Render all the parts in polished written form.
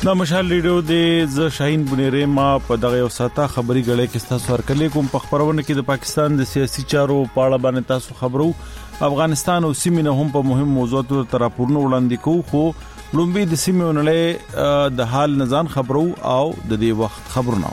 دا مشال ریډیو د ز شاهین بنيره ما په دغه یو ساته خبري غړې کې تاسو ورکلې کوم په خبرونه کې د پاکستان د سیاسي چارو په اړه باندې تاسو خبرو افغانستان او سیمه هم په مهم موضوعاتو تر راپورونه وړاندې کوو خو لومبي د سیمه ونلې د حال نزان خبرو او د دې وخت خبرونه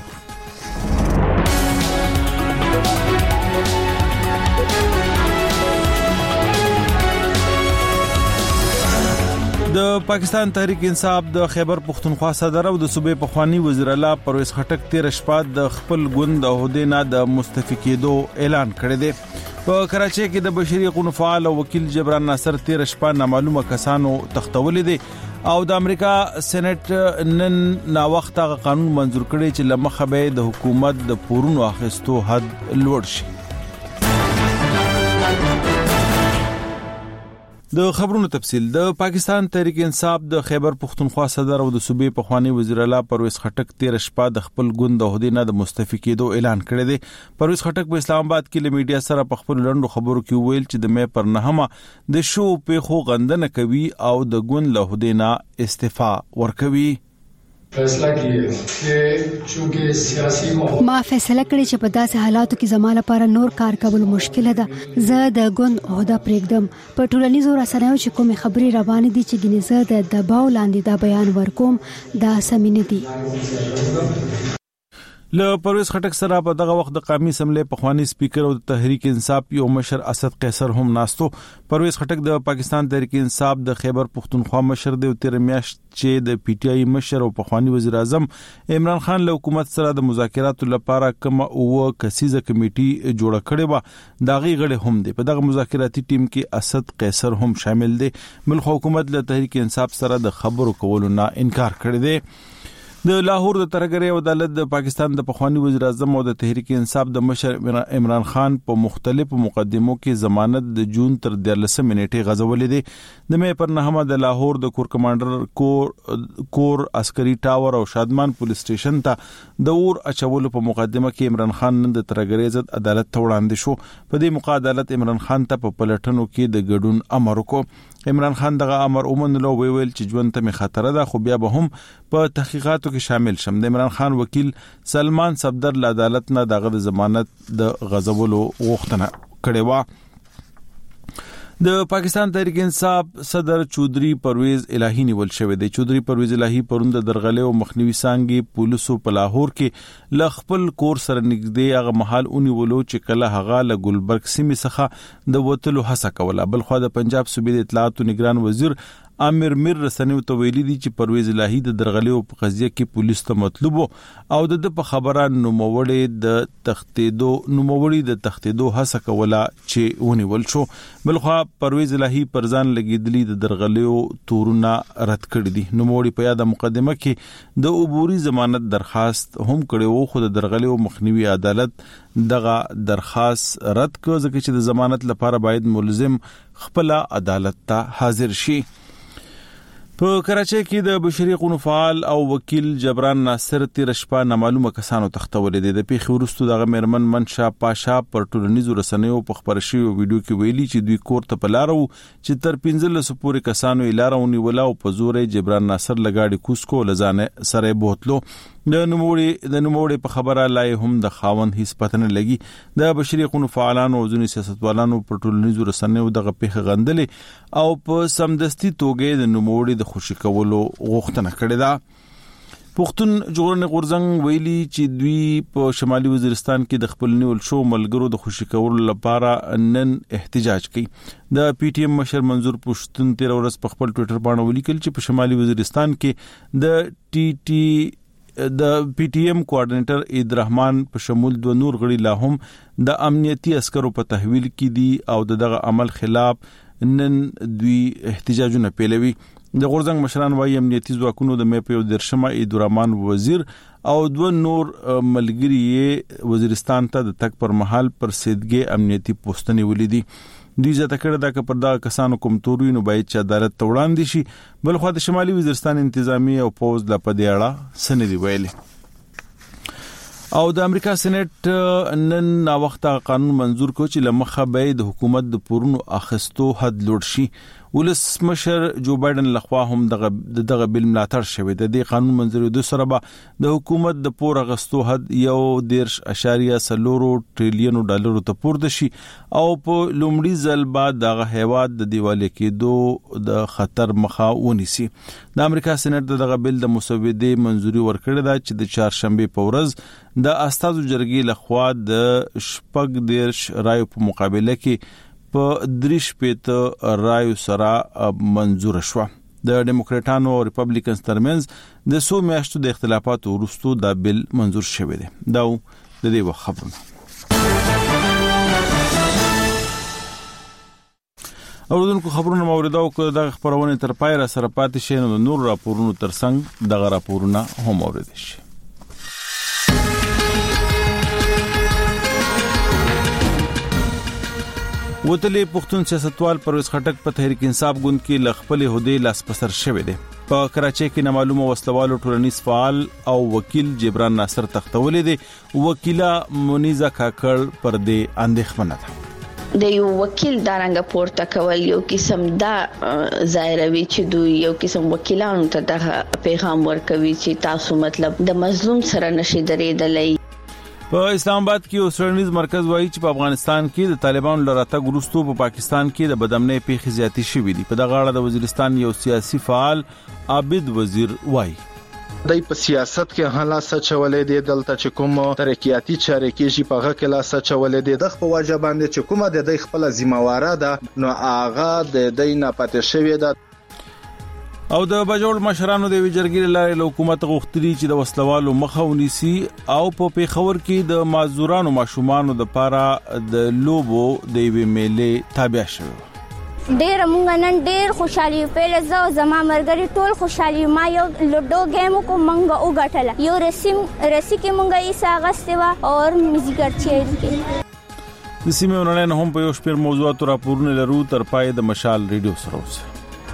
د پاکستان تحریک انصاف د خیبر پختونخوا صدر او د صوبې پخوانی وزیر اعلی پرویز خټک 13 شپه د خپل ګوند او عہدې نه د مستعفي کېدو اعلان کړی دی په کراچۍ کې د بشري حقوقو فعال او وکیل جبران ناصر 13 شپه نامعلومه کسانو تختولې دي او د امریکا سېنات نن نا وخت قانون منزور کړی چې لمخه به د حکومت د پورونو اخیستو حد لوړ شي د خبرونو تفصیل د پاکستان تحریک انصاف د خیبر پختونخوا صدر او د صوبې پخوانی وزیر اعلی پرویز خټک 13 شپه د خپل ګوند او عہدې نه د مستعفي کېدو اعلان کړی دی پرویز خټک په اسلام آباد کې له میډیا سره په خپل لندو خبرو کې ویل چې د مې پر نهمه د شو په خو غندنه کوي او د ګوند له عہدې نه استعفا ورکوي فیصله کیه چې چونکه سیاسي ما فیصله کړې چې په داسې حالاتو کې زموږ لپاره نور کار کول مشکل ده زه د ګوند عہده پرېږدم په ټولنیزو رسنیو چې کومې خبرې روانې دي چې ګینه زه د دباو لاندې دا بیان ورکوم دا سمینه دي له پرویز خټک سره په دغه وخت د قومي اسمبلی پخوانی سپیکر او د تحریک انصاف یو مشر اسد قیصر هم ناستو پرویز خټک د پاکستان تحریک انصاف د خیبر پختونخوا مشر دی او 13 میاشت چې د پی ټی آی مشر او پخوانی وزیر اعظم عمران خان له حکومت سره د مذاکراتو لپاره کوم او کسیزه کمیټي جوړه کړې و دا غي غړي هم دي په دغه مذاکراتي ټیم کې اسد قیصر هم شامل دي ملک حکومت له تحریک انصاف سره د خبرو کولو نه انکار کړی دی د لاهور د ترګری عدالت د پاکستان د پخوانی وزیر اعظم او د تحریک انصاف د مشر عمران خان په مختلفو مقدمو کې ضمانت د جون تر 13 منټې غځولې دي د مې پر نهمه د لاهور د کور کمانډر کور عسکري ټاور او شادمان پولیس سټیشن ته د اور اچولو په مقدمه کې عمران خان نن د ترګری عزت عدالت ته وړاندې شو په دې موقع عدالت عمران خان ته په پلټنو کې د ګډون امر وکړ عمران خان دغه امر ومنلو ویل چې ژوند ته می خطر ده خو بیا به هم په تحقیقاتو کې شامل شم د عمران خان وکیل سلمان صفدر له عدالت نه دغه ضمانت د غضبولو غوښتنه کړې و د پاکستان تحریک انصاف صدر چودري پرویز الهی نیول شوی دی چودري پرویز الهی پروند درغله او مخنیوي سانګي پولیسو په لاهور کې لخپل کور سره نږدې هغه محل اونیولو چې کله هغه له ګلبرګ سیمې څخه د وټلو هڅه کوله بل خو د پنجاب صوبې د اطلاعات او نگران وزیر امیر میر رسنیو ته ویلي دي چې پرویز الهی د درغلیو په قضیه کې پولیس ته مطلوب او د په خبره نوموړي د تختیدو هڅه کوله چې ونیول شو بلخو پرویز الهی پرځان لګیدلی د درغلیو تورونه رد کړی دي نوموړي په یاد مقدمه کې د عبوري ضمانت درخواست هم کړی وو خو د درغلیو مخنیوي عدالت دغه درخواست رد کړ ځکه چې د ضمانت لپاره باید ملزم خپل عدالت ته حاضر شي په کراچۍ کې د بشري حقوقو فعال او وکیل جبران ناصر 13 شپه نامعلومه کسانو تختولې دي د پیښې وروسته دغه مېرمن منشا پاشا پر ټولنیزو رسنیو په خبر شوی ویډیو کې ویلي چې دوی کور ته پلارو چې تر 15 پورې کسانو لارونی ولا او په زور جبران ناصر لګاډي کوسکو لزانه سره بوتلو د نوموړي په خبره لای هم د خاوند هیڅ پته نه لګي د بشري حقوقو فعالانو او ځینې سیاستوالانو پر ټولنیزو رسنیو دغه پیښه غندلې او په سمدستي توګه د نوموړي د خوشی کولو غوښتنه کړې ده پښتون جوړنې غورځنګ ویلي چې دوی په شمالي وزیرستان کې د خپل نیول شو ملګرو د خوشی کولو لپاره نن احتجاج کوي د پی ټی ایم مشر منظور پښتون 13 ورځ په خپل ټوئیټر باندې ولیکل چې په شمالي وزیرستان کې د پی ټی ایم کوارډینیټر عید رحمان په شمول د نور غړي لا هم د امنیتي عسکرو په تحویل کې دي او دغه عمل خلاف نن دوی احتجاجونه پیلوي د غورځنګ مشران وايي امنیتي ځواکونو د مې په درشمه عید رحمان وزیر او دو نور ملګری وزیرستان ته د تک پر محل پر سیدګي امنیتي پوسټنی ولیدي دوی ځکه کړه دا چې پر دا کسانو کوم توري نو باید چې عدالت ته وړاندې شي بل خو د شمالي وزیرستان انتظامی او پوز د پدېاړه سندې ویلي او د امریکا سېنات نن نا وخت قانون منزور کو چې لمخه به د حکومت د پورونو اخستو حد لوړ شي ولسمشر جو بایدن لخوا هم دغه بل ملاتړ شوی د دې قانون منځوري د سره به د حکومت د پور غستو حد 1.4 ټریلیون ډالر ته پورته شي او په لومړي ځل بعد دغه هیواد د دیواله کېدو د خطر مخه ونیسي. د امریکا سېنات دغه بل د مسودې منځوري ورکړه دا چې د چهارشنبه په ورځ د استازو جرګې لخوا د شپږ دیرش رایو په مقابله کې په 3 رایو سره منزور شو. د ډیموکراټانو او ریپبلیکنز ترمنځ د سو میاشتو د اختلافاتو وروسته دا بل منزور شوی دی. دا د دې خبرونه. اوردونکو خبرونه موریدو کو د خبرونه تر پای را سره پاتې شي نو نور راپورونو ترڅنګ دغه راپورونه هم اوریدل شي. وتلې پښتون سیاستوال پرویز خټک په تحریک انصاف ګوند کې لخپل هدي لاس پسر شوی دی. په کراچۍ کې نامعلومه وسلوالو ټولنیز فعال او وکیل جبران ناصر تختولې دی. وکیله منیزه کاکړ پر دې اندېښمنه ده. د یو وکیل دارنګ پورته کول یو قسم دا ظاهروي چې دوی یو قسم وکیلانو ته د پیغام ورکوي چې تاسو مطلب د مظلوم سره نشي درېدلای. په اسلام آباد کې اوسرنیز مرکز وایي چې په افغانستان کې د طالبانو لراته ګروستو په پاکستان کې د بدامنۍ پیښې زیاتې شوې دي. په دغه اړه د وزیرستان یو سیاسي فعال عابد وزیر وایي دای په سیاست کې هلا سچولې دي دلته چې کوم ترقیاتی چارې کې په هغه کې لا سچولې دي د خپل واجب باندې چې کومه د خپل ذمہواره ده نو هغه د دینه پاتې شوې ده. او د بجوړ مشرانو د ویجرګری لارې حکومت غوښتلی چې د وسلوالو مخه ونیسي او په پیښور کې د مازورانو ماشومانو د پاره د لوبو د وی میلې تابع شوه. ډېر مونږ نن ډېر خوشالي په لزو زما مرګري ټول خوشالي ما یو لوډو گیم کو مونږ وګټل یو رسی کې مونږ یې ساغستوا او میوزیکر چیز کې د سیمه ونړۍ هم په یو شپږ موضوعات راپورونه لرو تر پای د مشال ریډیو سره اوسه.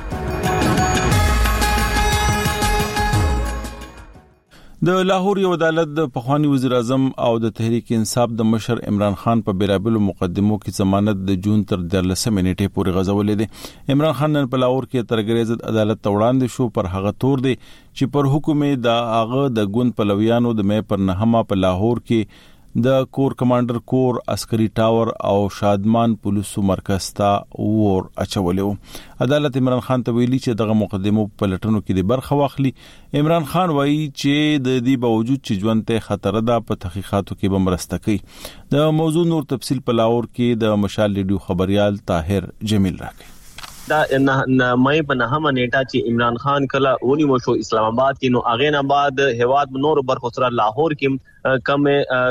د لاهور یو عدالت د پخوانی وزیر اعظم او د تحریک انصاف د مشر عمران خان په بیلابل مقدمو کې ضمانت د جون تر 13 نیټې پورې غځولې دي. عمران خان نن په لاهور کې ترګریزت عدالت ته وړاندې شو پر هغه تور دی چې پر حکم د هغه د ګوند پلویانو د مې پر نهمه په لاهور کې د کور کمانډر کور عسکري ټاور او شادمان پولیسو مرکز ته ور اچولیو. عدالت عمران خان ته ویلي چې دغه مقدمو په لټونو کې د برخه واخلي. عمران خان وایي چې د دې باوجود چې ژوند ته خطر ده په تحقیقاتو کې به مرسته کوي. د موضوع نور تفصیل په لاهور کې د مشال ریډیو خبريال طاهر جمیل راکړي. دا مې په نهمه نیټه چې عمران خان کله ونی مشو اسلام آباد کې نو اغه نه بعد هواد نور برخو سره لاهور کې کم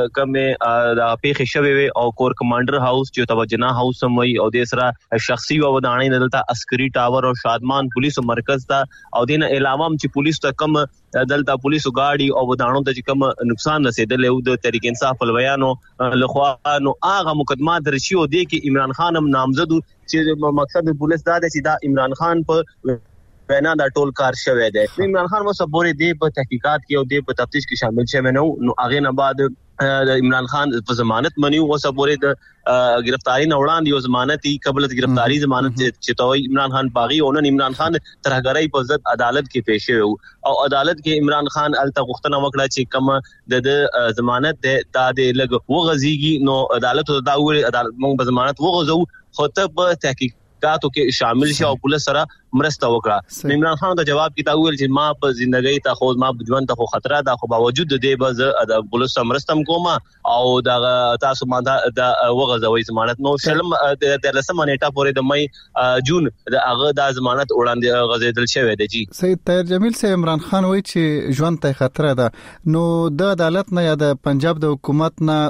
د پیښې شوی وي او کور کمانډر هاوس چې توجنا هاوس سموي او د سره شخصي ودانۍ دلته عسکري ټاور او شادمان پولیسو مرکز ته او دینه اعلان چې پولیس ته کم دلته پولیسو گاډي او ودانو ته کم نقصان رسیدل او د تحریک انصاف لویانو لخوا نو هغه مقدمه درشي او د کې عمران خان هم نامزد چې مقصد پولیس دا دی چې دا عمران خان په وینا دا ټول کار شوی دی. عمران خان مو صبوري دی په تحقیقات کې او دی په تفتیش کې شامل شوی نو هغه نه بعد عمران خان په ضمانت منیو او صبوري د گرفتاری نه وړاندې یو ضمانتي قبل د گرفتاری ضمانت چې توي عمران خان باغی او نن عمران خان ترهګرۍ په ضد عدالت کې پیښ شو او عدالت کې عمران خان الته غوښتنه وکړه چې کوم د ضمانت د لګ وغزيږي نو عدالت دا ویل عدالت موږ په ضمانت وغزو خو ته په تحقیقاتو کې شامل شې او پولیس سره مرسته وکړه. عمران خان ته جواب کې دا ویل چې ما په ژوندۍ ته خو ما په ژوند ته خو خطر ده خو باوجود د دې به د پولیس سره مرستم کوم او دا تاسو ما دا وغځوي ضمانت نو شلم د لسمه نیټه پورې د مې جون د هغه د ضمانت وړاندې غځیدل شوی دی. جی سید طاهر جمیل سے عمران خان وایي چې ژوند ته خطر ده نو د عدالت نه یا د پنجاب د حکومت نه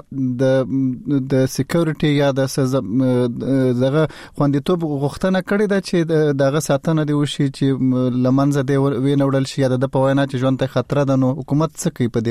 د سکیورټي یا د دغه خوندیتوب غوښتنه کړې ده چې دغه ساتنه دی وشي چې لمنځه دی وینوړل شي یا د پوینا چې ژوند ته خطر ده نو حکومت څه کوي په دې لړ کې؟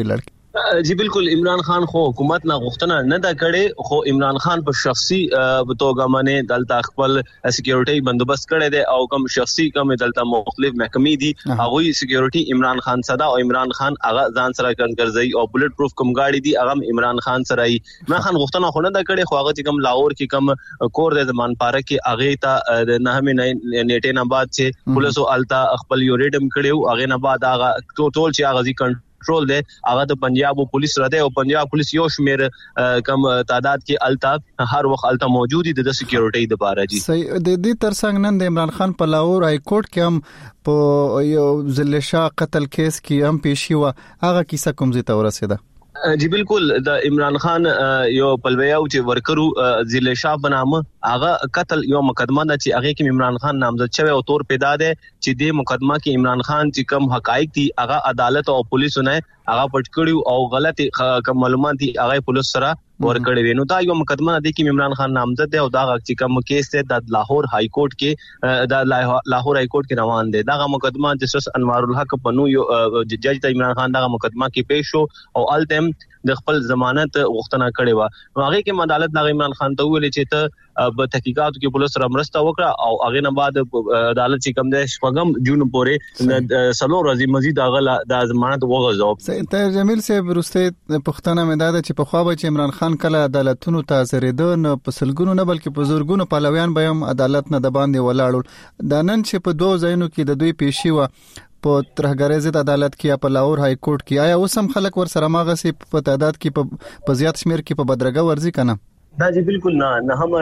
جی بالکل عمران خان خو حکومت نه غوښتنه نه دا کړي خو عمران خان په شخصي توګه باندې دلته خپل سکیورټي بندوبست کړی دی او کوم شخصي کوم دلته مختلف محکمې دي هغه سکیورټي عمران خان صدا او عمران خان هغه ځان سره کنګرځي او بلټ پروف کوم گاډي دي هغه عمران خان سره عمران خان غوښتنه خو نه دا کړي خو هغه کوم لاهور کې کوم کور د زمان پاره کې هغه ته نه هم نیټه نه بعد چې پولیسو التا خپل یوریډم کړیو هغه نه بعد هغه ټول چې هغه کنټرول دی هغه د پنجاب پولیس را دی او پنجاب پولیس یو شمیر کم تعداد کې التا هر وخت التا موجود دي د سکیورټي د باره جی صحیح د دې ترڅنګ نن د عمران خان په لاهور های کورټ کې هم په یو ضلع شاه قتل کیس کې هم پیښ شو هغه کیسه کوم ځای ته ورسېده جی بالکل د عمران خان یو پلویاو چې ورکرو ضلع شاه بنامه هغه قتل یو مقدمه ده چې هغه کې عمران خان نامزد شوی او تور پیدا ده چې د مقدمه کې عمران خان چې کم حقایق دي هغه عدالت او پولیسو نه هغه پټ کړیو او غلط کوم معلومات دي هغه پولیس سره ورکړی وینو دا یو مقدمه ده چې عمران خان نامزد دی او دا چې کوم کیس ده د لاهور های کورټ کې د لاهور های کورټ کې روان دی دا مقدمه جسټس انوار الحق پنو یو جج ته عمران خان دا مقدمه کې پیښ شو او التم د خپل ضمانت غوښتنه کړې و هغه کې عدالت د عمران خان ته ویل چې ته په تحقیقاتو کې پولیس سره مرسته وکړه او هغه نه بعد عدالت چې کوم د شپږم جون پورې سلو ورځې مزید هغه د ضمانت وغوښتو ته جمیل صاحب ورسته پښتنه مداده چې په خوا به چې عمران خان کله عدالتونو ته زریدو نه په سلګونو نه بلکې په زورګونو پهلویان به هم عدالت نه د باندې ولاړول د نن چې په دوه ځایونو کې د دوی پیشي و په ترهګرۍ ضد عدالت کې په لاهور های کورټ کې آیا اوس هم خلک ور سره ماغه سي په تعداد کې په زیات شمیر کې په بدرګه ورزي کنه دا جی بالکل نه هم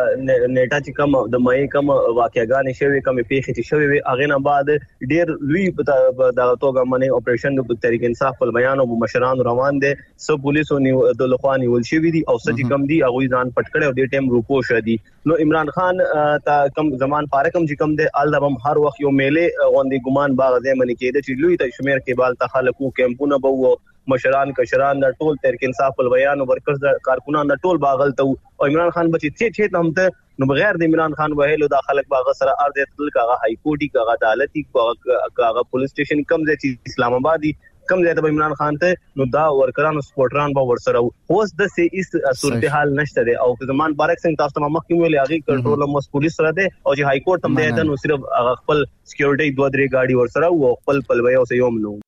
نیټه چې کوم د مې کوم واقعګانې شوی کوم پیښې چې شوی هغه نه بعد ډیر لوی د توګه باندې اپریشن د تحریک انصاف په بیان او مشران روان دي سو پولیسو د لخواني ول شوی دي او سجی کم دي هغه ځان پټ کړي او د ټیم روپو شدي نو عمران خان تا کم زمان فارکم چې کم د الدبم هر وخت یو میله غوندي ګمان باغ ځای منی کېده چې لوی ته شمیر کې بال تخلقو کیمپونه بو مشران کشران د ټول تحریک انصاف په بیان او ورکرز د کارکونان د ټول باغل ته او عمران خان بچی چې هم ته نو بغیر د عمران خان وهلو د خلک باغ سره ارز تل کاغه های کورټي کاغه عدالتي کاغه پولیس سټیشن کم ځای چې اسلام آباد کم ځای ته عمران خان ته نو دا ورکرانو سپورټران به ورسره اوس د سي اس صورتحال نشته ده او زمان بارک سنگ تاسو ته مخکې ویل هغه کنټرول مو پولیس سره ده او چې های کورټ هم ده نو صرف خپل سکیورټي 2-3 گاډي ورسره او خپل پلوي او سيوم نو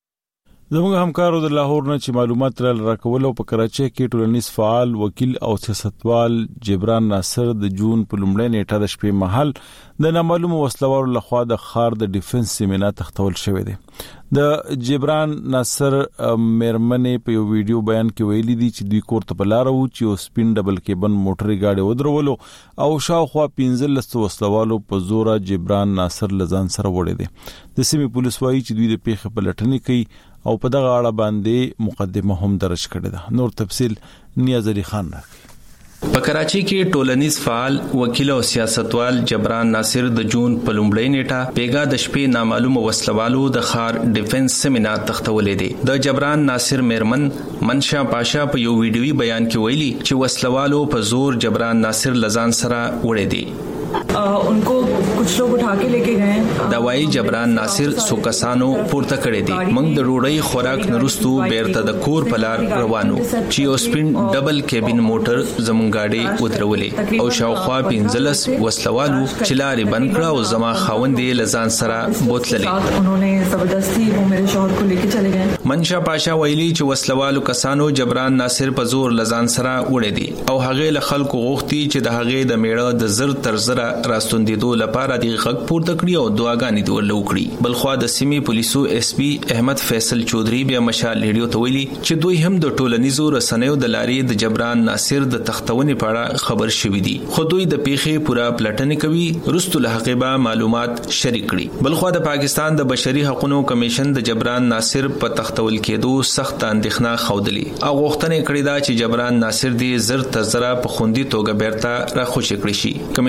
زموږ همکارو د لاهور نه چې معلومات راکول او په کراچۍ کې ټولنیز فعال وکیل او سیاستوال جبران ناصر د جون په لومړۍ نیټه د شپې مهال د نامعلومو وسلوالو لخوا د خار د ډیفنس سیمینار تختول شوې ده د جبران ناصر مېرمنې په یو ویډیو بیان کې ویلي دي چې دوی کور ته بلاره و چې سپین ډبل کېبن موټر گاډي ودرولو او شاوخوا 15 وسلوالو په زوره جبران ناصر لزان سره وړي دي د سیمې پولیس وايي چې دوی د پیښې په لټنې کوي او په دغه اړه باندې مقدمه هم درج کړې ده نور تفصيل نیاز علي خان راکړي په کراچۍ کې ټولنیز فعال وکیل او سیاستوال جبران ناصر د جون په لومړۍ نیټه پیګا د شپې نامعلومه وسلوالو د خار ډیفنس سیمینار تختولې دي د جبران ناصر مېرمن منشا پاشا په یو ویډیوي بیان کې ویلي چې وسلوالو په زور جبران ناصر لزان سره وړي دي उनको कुछ लोग उठा के लेके गए دوايي جبران ناصر سو کسانو پورته کړی دي موږ د روړی خوراک نرستو بیرته د کور په لار روانو چې یو سپین ډبل کیبن موټر زمونږ گاډي ودرولې او شاوخوا 15 وسلوالو چې لارې بند کړه او زما خاوندې لزان سره بوتللې انہوں نے زبردستی وہ میرے شوہر کو لیके چلے گئے منشا پاشا ویلي چې وسلوالو کسانو جبران ناصر په زور لزان سره وړي دي او هغه له خلکو غوښتي چې د هغه د میړه د زر تر زر راستوندېدو لپاره د غږ پورته کړی او دعاګانې دی ورلو کړی بلخوا د سیمې پولیسو اس پی احمد فیصل چودري بیا مشال لیډیو ته ویلي چې دوی هم د ټولنیزو رسنیو د لارې د جبران ناصر د تختونې په اړه خبر شوي دي خو دوی د پیښې پورا پلټنې کوي رستو له حقیقه معلومات شریک کړي بلخوا د پاکستان د بشري حقوقو کمیشن د جبران ناصر په تختول کېدو سخت اندېښنه خوندلي او غوښتنه کړې ده چې جبران ناصر دی زر تر زر په خوندي توګه بیرته راخوشي کړی شي کمیشن په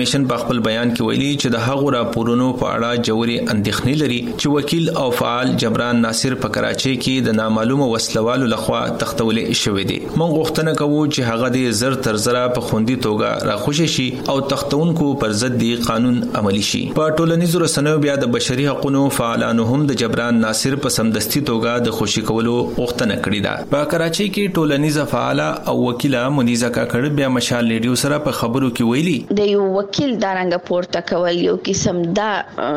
خپل بیان کې ویلي چې د هغو راپورونو په اړه جوړې اندېښنې لري چې وکیل او فعال جبران ناصر په کراچۍ کې د نامعلومه وسلوالو لخوا تختولې شوې دي. موږ غوښتنه کوو چې هغه د زر تر زره په خوندي توګه راخوشي شي او تختونکو پر ضد دی قانون عملی شي. په ټولنیزو رسنیو بیا د بشري حقوقو فعالانو هم د جبران ناصر په سمدستي توګه د خوشي کولو غوښتنه کړې ده. په کراچۍ کې ټولنیزه فعاله او وکیله منیزه کاکړ بیا مشال ریډیو سره په خبرو کې ویلي د یو وکیل دارنګ پورته کول یو قسم دا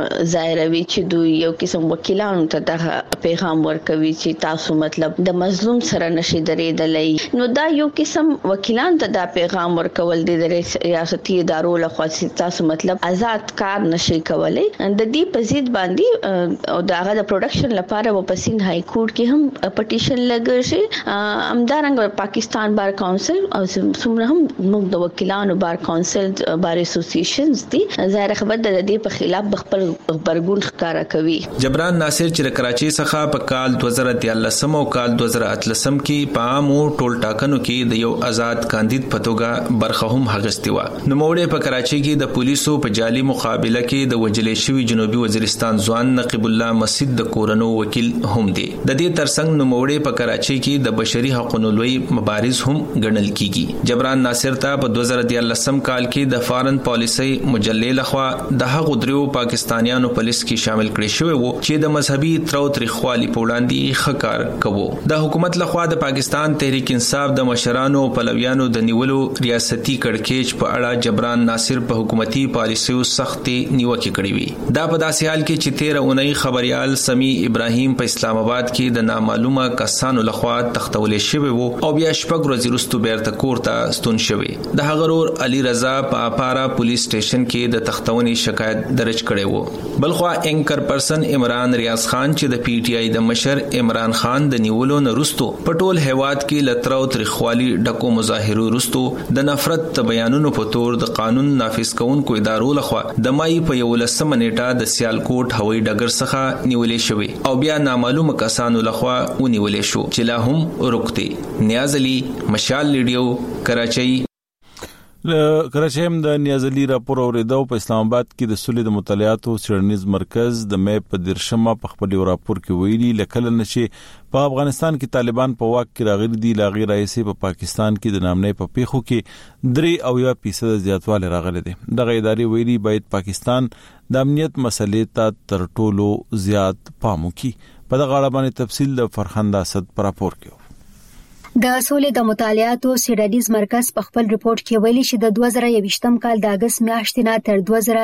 ظاهروي چې دوی یو قسم وکیلانو ته د پیغام ورکوي چې تاسو مطلب د مظلوم سره نشي درېدلای. نو دا یو قسم وکیلان ته دا پیغام ورکول دي د ریاستي ادارو لخوا چې تاسو مطلب آزاد کار نشي کولای. د دې په ضد باندې او داغه د پروډکشن لپاره په سند های کورټ کې هم پټیشن لګل شي. همدارنګه پاکستان بار کونسل او څومره هم موږ د وکیلانو بار کونسل بار اسوسییشنز دي ظاهر خبر د دې په خلاف خپل خبرګون ښکارا کوي. جبران ناصر چې کراچۍ څخه په کال 2013 او کال 2018 کې په عامو ټول ټاکنو کې د یو آزاد کاندید په توګه برخه هم اخیستې و. نو موړې په کراچۍ کې د پولیسو په جالي مقابله کې د وجلې شوی جنوبي وزیرستان ځوان نقیب الله مسجد د کورنو وکیل هم دی. د دې ترڅنګ نو موړې په کراچۍ کې د بشري حقوقو لوی مبارز هم ګڼل کیږي. جبران ناصر ته په 2013 کال کې د فارن پالیسي مجلې لخوا د هغو دریو پاکستانیانو په لیست کې شامل کړي شوی وو چې د مذهبي ترو تریخوالي په وړاندې خکار کوو. د حکومت لخوا د پاکستان تحریک انصاف د مشرانو او پلویانو د نیولو ریاستي کړکېچ په اړه جبران ناصر په حکومتي پالیسیو سختي نیوکه کړې وي. دا په داسې حال کې چې 13 اونۍ خبريال سمی ابراهیم په اسلام آباد کې د نامعلومه کسانو لخوا تختولې شوی وو او بیا شپږ ورځې وروسته بیرته کور ته ستون شوی. د هغه ورور علي رضا په اپارا پولیس سټیشن کې د تختونې شکایت درج کړی وو. بلخوا انکر پرسن عمران ریاض خان چې د پی ټی آی د مشر عمران خان د نیولو نه وروسته په ټول هیواد کې لترو تریخوالي ډکو مظاهرو وروسته د نفرت بیانونو په تور د قانون نافذ کوونکو ادارو لخوا د مای په 11 نیټه د سیالکوټ هوایي ډګر څخه نیولې شوی او بیا نامعلومه کسانو لخوا ونیولې شو چې لا هم ورکته. نیاز علي مشال ریډیو کراچۍ. کراچۍ هم د نیاز علي راپور اوریدو. په اسلام آباد کې د سولې د مطالعاتو څېړنیز مرکز د مې په 13 په خپل راپور کې ویلي لکه نشي په افغانستان کې طالبان په واک کې راغلي دي لا غیر رئیس په پاکستان کې د نامنې په پیښو کې 3% زیاتوالی راغلي دي. دغه ادارې ویلي باید پاکستان د امنیت مسلې ته تر ټولو زیات پام وکړي. په دغه اړه باندې تفصیل د فرخنده اسد پر راپور کې. د سولې د مطالعاتو څېړنیز مرکز په خپل ریپورت کې ویلي چې د 2021 کال د اگست میاشتې نه تر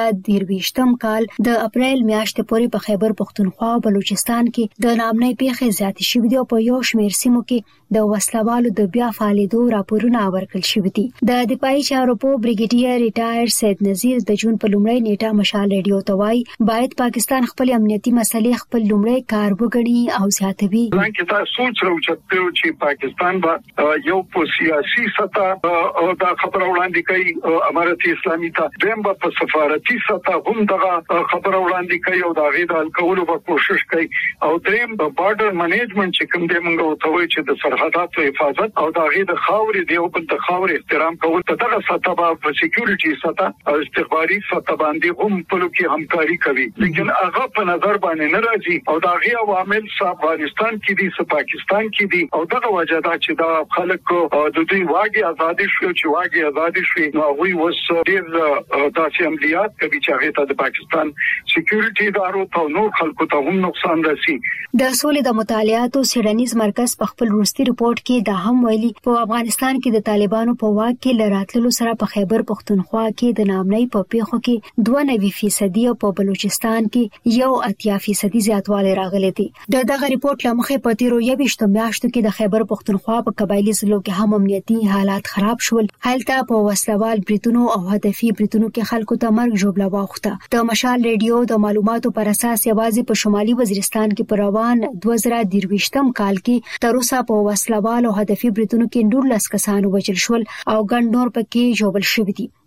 2023 کال د اپریل میاشتې پورې په خیبر پختونخوا او بلوچستان کې د نامنۍ پیښې زیاتې شوې دي او په یو شمېر سیمو کې د وسلوالو د بیا فعالیدو راپورونه ورکړل شوي دي. د دفاعي چارو په بریګیډیر ریټایر سید نذیر د جون په لومړۍ نیټه مشال ریډیو ته وایي باید پاکستان خپل امنیتي مسلې خپل لومړی کار وګڼي او زیاتوي. ځکه تاسو سوچ راوچته چې پاکستان یو په سیاسي سطح او دا خبره وړاندې کوي امارت اسلامي ته دیم په سفارتي سطح هم دغه خبره وړاندې کوي او دا غي د کولو په کوشش کوي او دیم په بارډر منیجمنت چې کوم دی موږ ته وایي چې د سرحداتو حفاظت او دا غي د خاورې دی او د خاورې احترام کول په دغه سطح په سکیورټي سطح او استخباري سطح باندې هم په لکه همکاري کوي. لیکن هغه په نظر باندې نه راځي او دا غي عوامل افغانستان کې دي پاکستان کې دي او دغه وجه دا چې دا خلک د دوی واګي ازادي شو چې واګي ازادي شو نو وی وس ډیر داسې عملیات کوي چې هغه ته د پاکستان سکیورټي ادارو ته نو خلکو ته هم نقصان رسي. د سولې د مطالعاتو څېړنیز مرکز په خپل وروستي ریپورت کې دا هم ویلي په افغانستان کې د طالبانو په واک کې لراتلو سره په خیبر پختونخوا کې د نامنۍ په پیښو کې 92% او په بلوچستان کې 1.8% زیاتوالی راغلی دی. دغه ریپورت لمخې په تیرو 21 میاشتو کې د خیبر پختونخوا په قبایلی ضلعو کې هم امنیتي حالات خراب شول. هلته په وسلوال بریتونو او هدفي بریتونو کې خلکو ته مرګ ژوبله واوښته. د مشال ریډیو د معلوماتو پر اساس یوازې په شمالي وزیرستان کې په روان 2023 کال کې تر اوسه په وسلوال او هدفي بریتونو کې 19 کسان وژل شول او ګڼ نور پکې ژوبل شوي دي.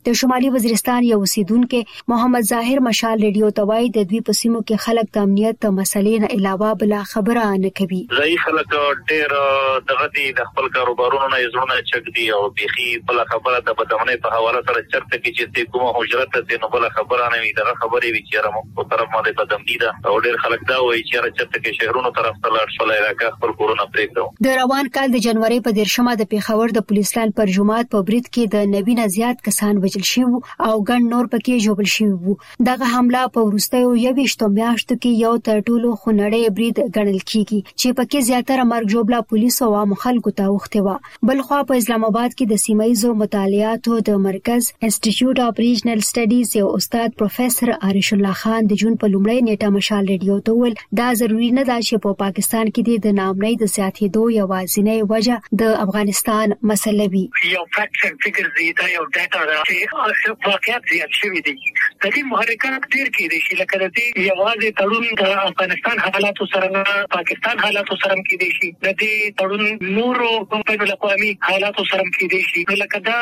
د شمالي وزیرستان یو اوسیدونکو محمد ظاهر مشال ریډیو توای د دوی په سیمو کې خلک د امنیت مسلې نه علاوه بل خبره نه کوي. ځای خلک ډېر دغه دي د خپل کاروبارونو نه زړونه چک دي او بيخي بل خبره د بدمنۍ په حواله سره چرته کې چې کومه حجرت ته نو بل خبره نه وي دغه خبرې وی چې رمو په طرف باندې بدمنۍ ده او ډېر خلک دا وایي چې چرته کې شهرونو طرف ته لاړ شول علاقه خپل کورونه پرېږدو. د روان کال د جنوري په 13مه د پیښور د پولیس لاین پر جماعت په برید کې د 90 زیات کسان وژل شوي او ګڼ نور پکې ژوبل شوي وو. دغه حمله په وروستیو 21 میاشتو کې یو تر ټولو خونړی برید ګڼل کیږي چې پکې زیاتره مرګ ژوبله پولیس او عام خلکو ته وخته و. بل خو په اسلام آباد کې د سیمایزو مطالعاتو د مرکز انسټیټیوټ اف ریجنل سټډیز یو استاد پروفیسور عارش الله خان د جون په لومړۍ نیټه مشال ریډیو ته ویل دا ضروری نه ده چې په پاکستان کې د ناامنۍ د زیاتېدو یوازینۍ وجه د افغانستان مسله وي. یو فیکټ اند فګر دی دا یو ډاټا ده چې واقعیت زیات شوی دی. د دې محرکات ډېر کې دي چې لکه د دې یوازې تړون د افغانستان حالاتو سره پاکستان حالاتو سره کې دي شي د دې تړون نورو بین الاقوامي حالاتو سره کې دي شي لکه دا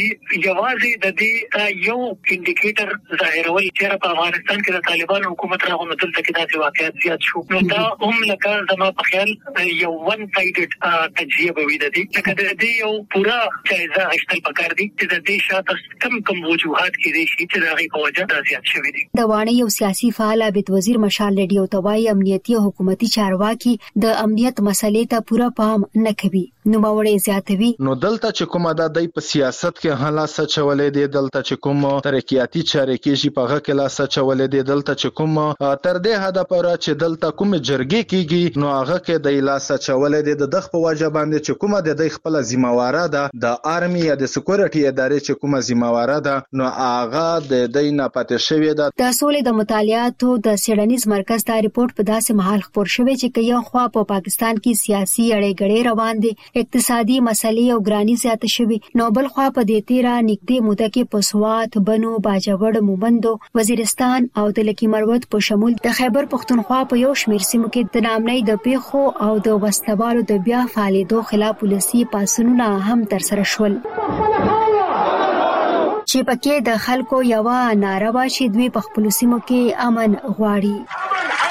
یوازې د دې یو انډیکیټر ظاهرول چې په افغانستان کې د طالبان حکومت راغونو دلته کې دا واقعیت زیات شو نو دا هم لکه زما په خیال یو ون سایډډ تجزیه به وي د دې لکه د دې یو پورا جایزه اخیستل پکار دي چې د دې شاته کم وجوهات کې دي چې دا غي په وجه دا زیات شوی دي. د وانی یو سیاسي فعال عبد وزیر مشال ریډیو توای امنیتي او حکومتي چارواکي د امنیت مسلې ته پورا پام نه کوي نو باورې زیاتوي. نو دلته چې کومه د دای په سیاست کې هلا سچولې دي دلته چې کوم ترقیاتي چارې کېږي په هغه کې لا سچولې دي دلته چې کوم تر دې هدف را چې دلته کوم جرګې کېږي نو هغه کې د لا سچولې دي د دغه په وجه باندې چې کومه د خپل ذمہواره ده د آرمي یا د سکیورټي ادارې چې کومه ذمہواره ده نو هغه د دینه پاتې شوی ده. د سولې د مطالعاتو د سیډنیز مرکز دا ریپورت په داسې محل خبر شوی چې یو خوا په پاکستان کې سیاسي اړې غړې روان دي اقتصادي مسلې او ګرانی زیاته شوی نو بل خوا په دې تیرا نږدې موده کې په سوات بنو باجوړ مومندو وزیرستان او د لکی مروت په شمول د خیبر پختونخوا په یو شمیر سیمو کې د نامنۍ د پیښو او د وسلوالو د بیا فعالیدو خلاف پولیسي پاسونونه هم تر سره شول چې پکې د خلکو یو ناروا چې دوی په خپل سیمو کې امن غواړي.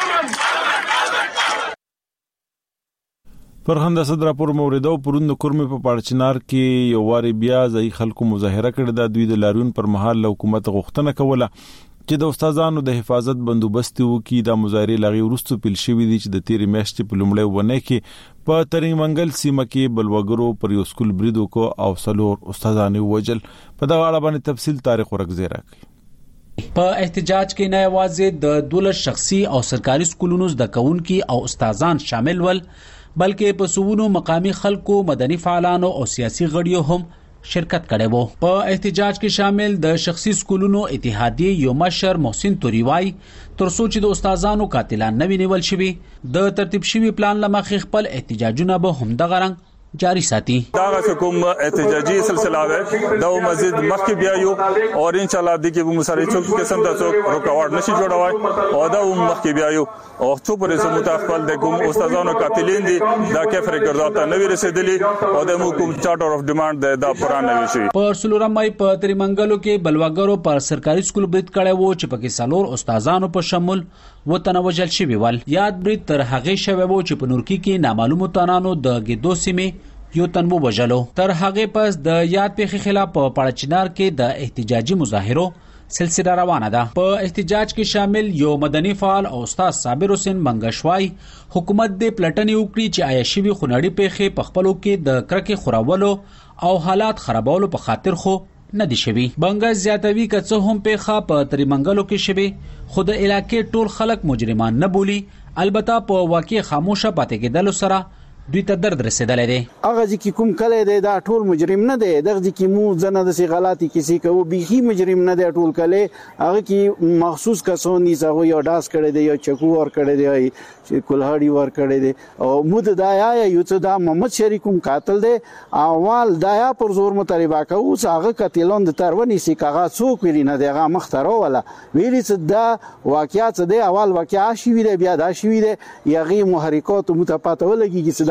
فرهنده صدر راپور موریدو پروند کورمه په پاړچنار کې یو واری بیا ځای خلکو مظاهره کړې د دوی د لاریون پر مهال حکومت غوښتنه کوله چې د استادانو د حفاظت بندوبست وکړي. د مظاهره لغې ورستو پیل شوې دي چې د تیرې میاشتې په لومړۍ ونه کې په ترنګ منګل سیمه کې بلوګرو پر یو سکول بریدو کو او سلور استادانو وجل. په دا اړه باندې تفصیل تاریخ ورکزه راکړي. په احتجاج کې نه یوازې د 12 شخصي او سرکاري سکولونو زده کوونکي او استادان شامل ول بلکې په سوونو مقامی خلکو مدني فعالانو او سیاسي غړیو هم شرکت کړي وو. په احتجاج کې شامل د شخصي سکولونو اتحادیه یو مشر محسن توریوای تر څو چې د استادانو قاتلان نه وینول شوي د ترتیب شوی پلان لمخې خپل احتجاجونه به هم د غرنګ جاری ساتي. دا کوم احتجاجي سلسله ده دا مزید مخکې بیا یو او ان شاء الله د کې موږ سره څوک قسم ته څوک رکاوټ نشي جوړوي او دا مخکې بیا یو او څو پرې سموت خپل د کوم استادانو قاتلین دي دا کفر ګرځاته نه ورسېدلی او د کوم چارټر اف ډیماند دا پران نه وشي. په سلورم مې په تریمنګلو کې بلواګرو پر سرکاري سکول برید کړي وو چې پکې سلور استادانو په شمول وطن وجل شوی ول. یاد برید تر هغه شوی وو چې په نورکی کې نامعلومو تنانو د ګدو سیمه یو تنبو وجلو. تر هغه پس د یاد پیښې خلاف په پاړچنار کې د احتجاجي مظاهرو سلسله روانه ده. په احتجاج کې شامل یو مدني فعال او استاد صابر حسین منګشوای حکومت د پلټنې وکړي چې آیا شوی خنړی پیښې په خپلو کې د کرکې خورولو او حالات خرابولو په خاطر خو نه دي شوی. بنګاز زیاتوي کڅه هم پیښه په تریمنګلو کې شوی خود علاقې ټول خلک مجرمان نه بولی. البته په واقع خاموشه پاتې کېدل سره دوی ته درد رسیدلې دي. هغه چې کوم کله دی دا ټول مجرم نه دی دغه چې مو زنه د سي غلطي کسی کوي بيخي مجرم نه دی ټول کله هغه کې مخصوص کسان دي چې یو ډاس کړي دي یو چکو ور کړي دي چې کولهاړي ور کړي دي او مود دایا یو څه دا محمد شریکوم قاتل دی اول دایا پر زور مطالبه کوي هغه قتلون د ترونی سي کاغه څوک ویلی نه دی هغه مخترو ولا ویلی چې دا واقعیت دی اول واقعیا شي وی دی بیا دا شي وی دی یغي محرکات متپاتولږي چې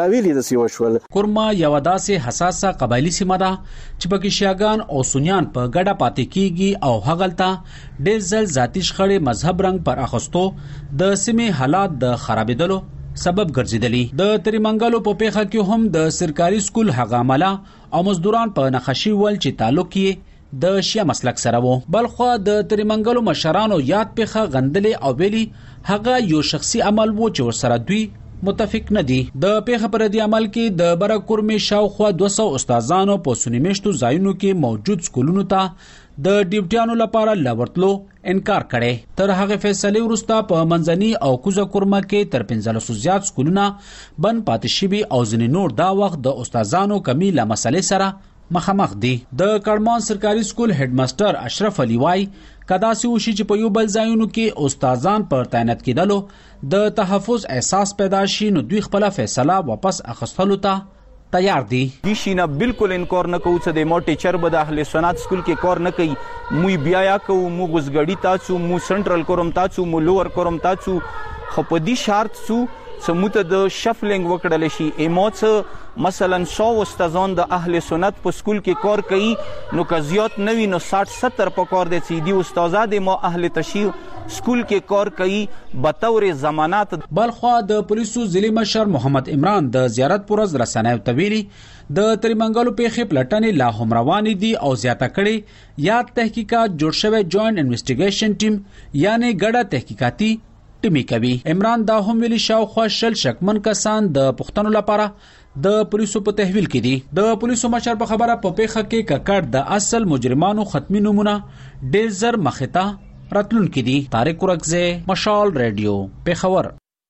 راویلي د سی وشول. کورما یو داسې حساسه قبایلی سیمه ده چې پکې شیعاګان او سنیان په ګډه پاتې کیږي او هغلته ډېر ځل ذاتي شخړې مذهب رنګ پر اخستو د سیمې حالات د خرابېدلو سبب ګرځیدلی. د تریمنګلو په پیخه کې هم د سرکاري سکول هغه عمله او مزدوران په نخښي ول چې تعلق یې د شیعه مسلک سره وو. بلخو د تریمنګلو مشرانو یاد پیخه غندلې او ویلي هغه یو شخصي عمل وو چې ورسره دوی متفق نه دي. د پیخه پر دې عمل کې د برکورمي شاوخوا 200 استادانو په سنیمشتو ځایونو کې موجود سکولونو ته د ډیوټیانو لپاره لورتلو انکار کړي. تر هغه فیصله وروسته په منځني او کوزه کورما کې تر 1500 زیات سکولونه بند پاتې شوي او ځینې نور دا وخت د استادانو کمی له مسلې سره مخامخ دي. د کړمان سرکاري سکول هډ ماستر اشرف علي وای کداسي وشي چې په یو بل ځایونو کې استادان پر تعینات کېدلو د تحفظ احساس پیدا شي نو دوی خپل فیصله واپس اخیستلو ته تیار دي. دیشینه بالکل انکار نه کوو چې د مو ټیچر به د اهل سنت سکول کې کار نه کوي. مو بیا یا کوو مو غزګړی تاسو مو سنټرل کوم تاسو مو لوور کوم تاسو خو په دې شرط سو سموته د شفلینګ وکړل شي. ایموڅ مثلا 100 استادان د اهل سنت په سکول کې کار کوي نو کزیات نوی نو 60-70 په کار دي چې دی استادان د مو اهل تشیع سکول کې کار کوي بطور ضمانت. بلخو د پولیسو ضلع مشر محمد عمران د زیارت پرز رسنیو تویلی د تریمنګلو پیخې پلټنې لا هم روانې دي او زیاته کړي یاد تحقیقات جوړ شوی جوائنٹ انویسټیګیشن ټیم یعنی ګډه تحقیقاتي ټیمي کوي. عمران دا هم ویلي شاوخوا شل شکمن کسان د پښتنو لپاره د پولیسو په تحویل کې دي. د پولیسو مشر په خبره په پیخه کې ککړ د اصل مجرمانو ختمي نمونه ډېر زر مخته راتلون کې دي. طارق ورکزه مشال رادیو پیښور.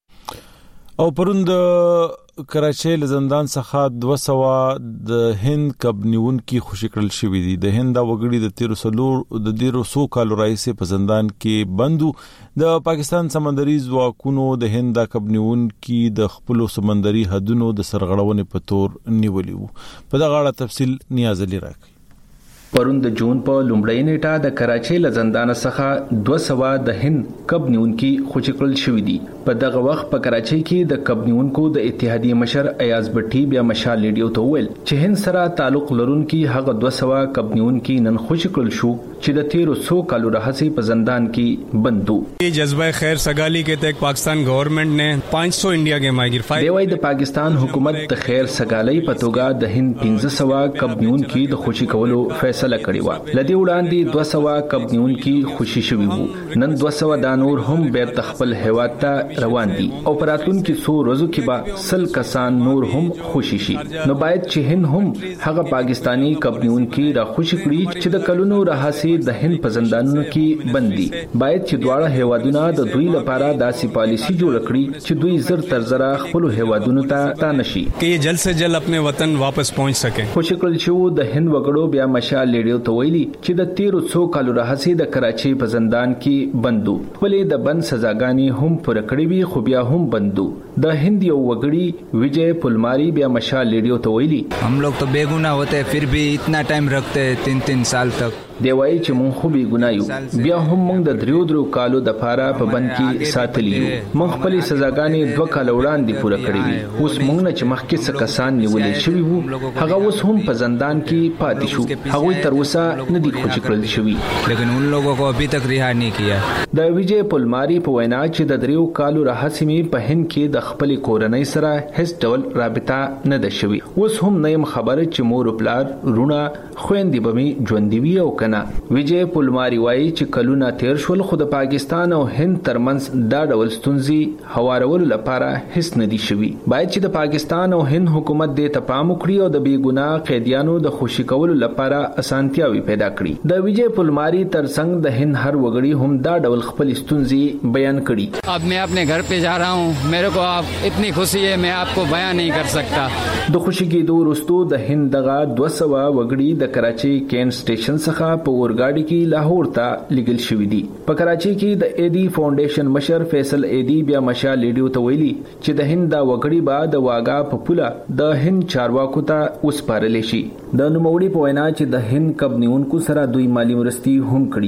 او پروند کراچۍ لزندان څخه 200 د هند کب نیون کی خوشی کړل شوې دي. د هند وګړي د 1300 کالو راځي په زندان کې بندو. د پاکستان سمندري ځواکونو د هند کب نیون کی د خپل سمندري حدونو د سرغړونې په تور نیولې وو. په دغه اړه تفصیل نیاز علي راکړي. پرون د جون په لومړۍ نیټه د کراچۍ لزندان څخه 200 د هند کب نیونکي خوشی کړل شوې دي. په دغه وخت په کراچۍ کې د کب نیونکو د اتحادیې مشر ایاز بټي بیا مشال لیډیو ته ویل چې هند سره تعلق لرونکي هغه 200 کب نیونکي نن خوشی کړل شو چې د 1300 کالو راهسي په زندان کې بندو. یہ جذبہ خیر سگالی کے تحت پاکستان گورنمنٹ نے 500 انڈیا کے ماہر دی وای د پاکستان حکومت د خیر سگالی په توګه د هند 1500 کب نیونکي د خوشی کولو فیصله کړې و. لدی وړاندې 200 کب نیونکي خوشی شوی وو. نن 200 د نور هم بیرته خپل هیواد ته روان دي او پراتون کې 100 ورځو کې به 100 کسان نور هم خوشی شي. نو باید چې هند هم هغه پاکستانی کب نیونکي را خوشی کړي چې د کلونو راهسي د هند په زندانونو کې بندي. باید چې دواړه هیوادونه د دوی لپاره داسې پالیسی جوړ کړي چې دوی زر تر زر خپل هیوادونو ته نشي کہ یہ جلد سے جلد اپنے وطن واپس پہنچ سکیں. خوشی کړل چې د هند وګړو بیا مشال لیډیو ته ویلي چې د 1300 کالو راهسي د کراچۍ په زندان کې بندو. ولې د بند سزاګانی هم پر کړی وی خو بیا هم بندو. د هند یو وګړي وجے پلماری بیا مشال لیډیو ته ویلي हम लोग तो बेगुनाह होते हैं फिर भी इतना टाइम रखते हैं 3-3 साल तक. دی وایي چې مونږ خو بې ګناه یو بیا هم مونږ د 3 کالو د پاره په بند کې ساتلی یو. مونږ خپل سزاګانې 2 کال وړاندې پوره کړې وي. اوس مونږ نه چې مخکې څه کسان نیولې شوي وو هغه اوس هم په زندان کې پاتې شو. هغوی تر اوسه نه دي خوشي کړل شوي لیکن ان لوگوں کو ابھی تک رہا نہیں کیا. د وجے پلماری په وینا چې د 3 کالو راهسي می په هند کې د خپل کورنۍ سره هیڅ ډول رابطه نه ده شوي. اوس هم نه يم خبره چې مور او پلار رونه خويندې به می ژوند دی او وجے پلماری وایي چې کلونه تیر شول خو د پاکستان او هند ترمنځ دا ډول ستونزې هوارولو لپاره هیڅ نه دي شوي. باید چې د پاکستان او هند حکومت دې ته پام وکړي او د بې ګناه قیدیانو د خوشي کولو لپاره اسانتیاوي پیدا کړي. د وجے پلماری ترڅنګ د هند هر وګړي هم دا ډول خپل ستونزې بیان کړي. اب मैं अपने घर पे जा रहा हूँ मेरे को आप इतनी खुशी है मैं आपको बयान नहीं कर सकता. د خوشي کېدو وروسته د هند دغه 200 وګړي د کراچۍ کین سټیشن څخه په اورګاډي کې لاهور ته لګل شوې دي. په کراچۍ کې د ایدی فاونډیشن مشر فیصل ایدی بیا مشال لیډیو ته ویلي چې د هند د وګړي بعد د واګا په پوله د هند چارواکو ته وسپارل شي. د نوموړي په وینا چې د هند کب نیونکو سره دوی مالی مرستي هم کړې دي.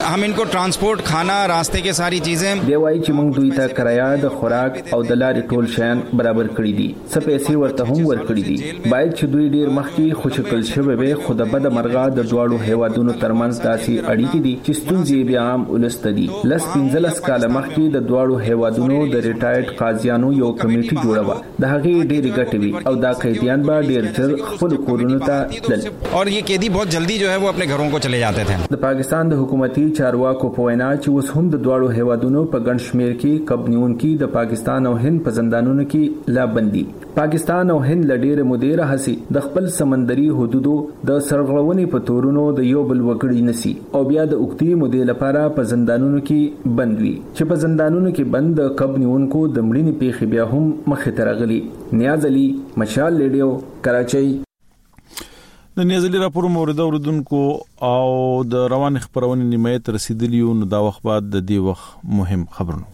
हम इनको ट्रांसपोर्ट, खाना, रास्ते के सारी चीजें دی وایي چې موږ دوی ته کرایه د خوراک او د لارې ټول شیان برابر کړی دي. څه پیسې ورته هم ورکړي دي. باید چې دوی ډیر مخکې خوشکل شوي وي، خو د بد مرغه د دواړو هیوادونو ترمنځ داسې اړیکې دي چې ستونزې بیا هم ولسته دي. 15 کال مخکې د دواړو هیوادونو د ریټایرډ قاضیانو یو کمیټي جوړه و. د هغې ډېرې ګټې وي او دا قیدیان به ډېر ژر خپل کورونو ته تلل. और ये कैदी बहुत जल्दी जो है वो अपने घरों को चले जाते थे. د پاکستان د حکومتي چارواکو په وینا چې اوس هم د دواړو هیوادونو په ګڼ شمېر کې قبنیونکي د پاکستان او هند په زندانونو کې لا بندي. پاکستان او هند له ډېرې مودې راهیسې د خپل سمندري حدودو د سرغړونې په تورونو د یو بل وګړي نسی او بیا د اوږدې مودې لپاره په زندانونو کې بند وي. چې په زندانونو کې بند د قبنیونکو د مړینې پیښې بیا هم مخې ته راغلي. نیاز علي، مشال ریډیو، کراچۍ. د نیاز علي راپور اوریدونکو او د روان خبرونې نیمایت رسیدلی نو دا وخت بعد د دې وخت مهم خبرونه.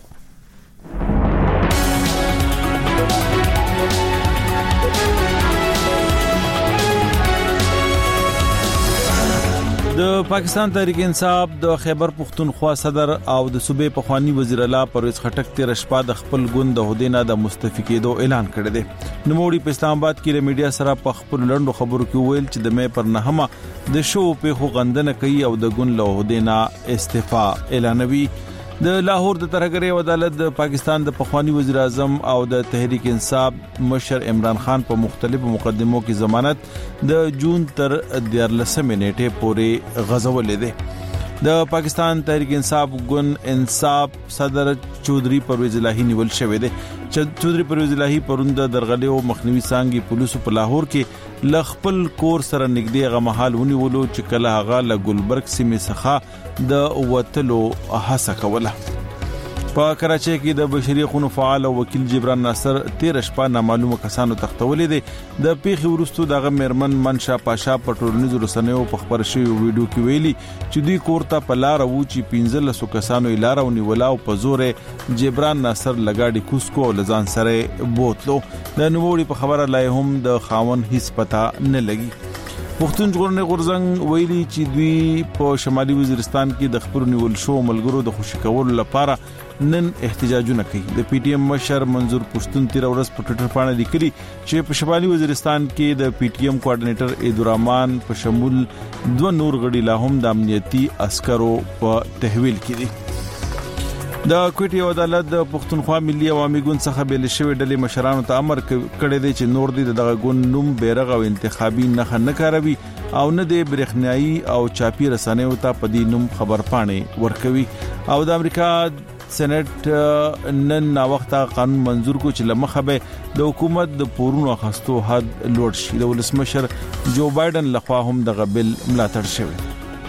د پاکستان تحریک انصاف د خیبر پختونخوا صدر او د صوبې پخوانی وزیر اعلی پرویز خټک تیر شپه د خپل ګوند د هدینه د مستعفی کېدو اعلان کړی دی. نوموړي په اسلام آباد کې د میډیا سره په خپل لندو خبرو کې ویل چې د مې پر 9 د شو په خو غندنه کوي او د ګوند له هدینه استعفا اعلانوي. د لاهور د ترهګری عدالت د پاکستان د پخوانی وزیر اعظم او د تحریک انصاف مشر عمران خان په مختلفو مقدمو کې ضمانت د جون تر 14 نیټه پورې غځولې ده. د پاکستان تحریک انصاف ګوند انصاف صدر چودري پرویز الهی نیول شوی دی. چودري پرویز الهی پروند درغلې او مخنیوي څنګه پولیسو په لاهور کې لخپل کور سره نږدې غمحال ونیولو چې کله هغه له ګلبرګ سیمې څخه د وتلو هڅه کوله. په کراچۍ کې د بشري حقوقو فعال او وکیل جبران ناصر 13 شپه نامعلومه کسانو تختولې دي. د پیښې وروسته دغه میرمن منشا پاشا په ټولنیزو رسنیو په خبر شوی ویډیو کې ویلي چې دوی کورته په لار وو چې 15 کسانو یې لار ونیولا او په زور جبران ناصر لګاډي کوسکو او لزان سره بوتلو. د نوموړي په خبره لای هم د خاون هیڅ پتا نه لګي. پښتون ژغورنې غورځنګ ویلي چې دوی په شمالي وزیرستان کې د خبرو نیول شو ملګرو د خوشی کولو لپاره نن احتجاجونه کوي. د پی ټی ایم مشر منظور پښتون تیر ورځ په ټوئیټر باندې لیکلي چې په شمالي وزیرستان کې د پی ټی ایم کوارډینیټر عیدالرحمن په شمول 2 نور غړي لا هم د امنیتي عسکرو په تحویل کې دي. د کوټي عدالت د پښتونخوا ملي عوامي ګوند څخه بیل شوی ډلې مشرانو ته امر کړی دی چې نور دي دغه ګوند نوم بیرغ او انتخابي نه کاروي او نه د برېښنايي او چاپی رسنیو ته په دې نوم خبر پاڼې ورکوي. او د امریکا سېنات نن نا وخت قانون منزور کو چې لمخه به د حکومت د پورونو اخستو حد لوړ شي. د ولسمشر جو بایدن لخوا هم د غبل ملاتړ شوی.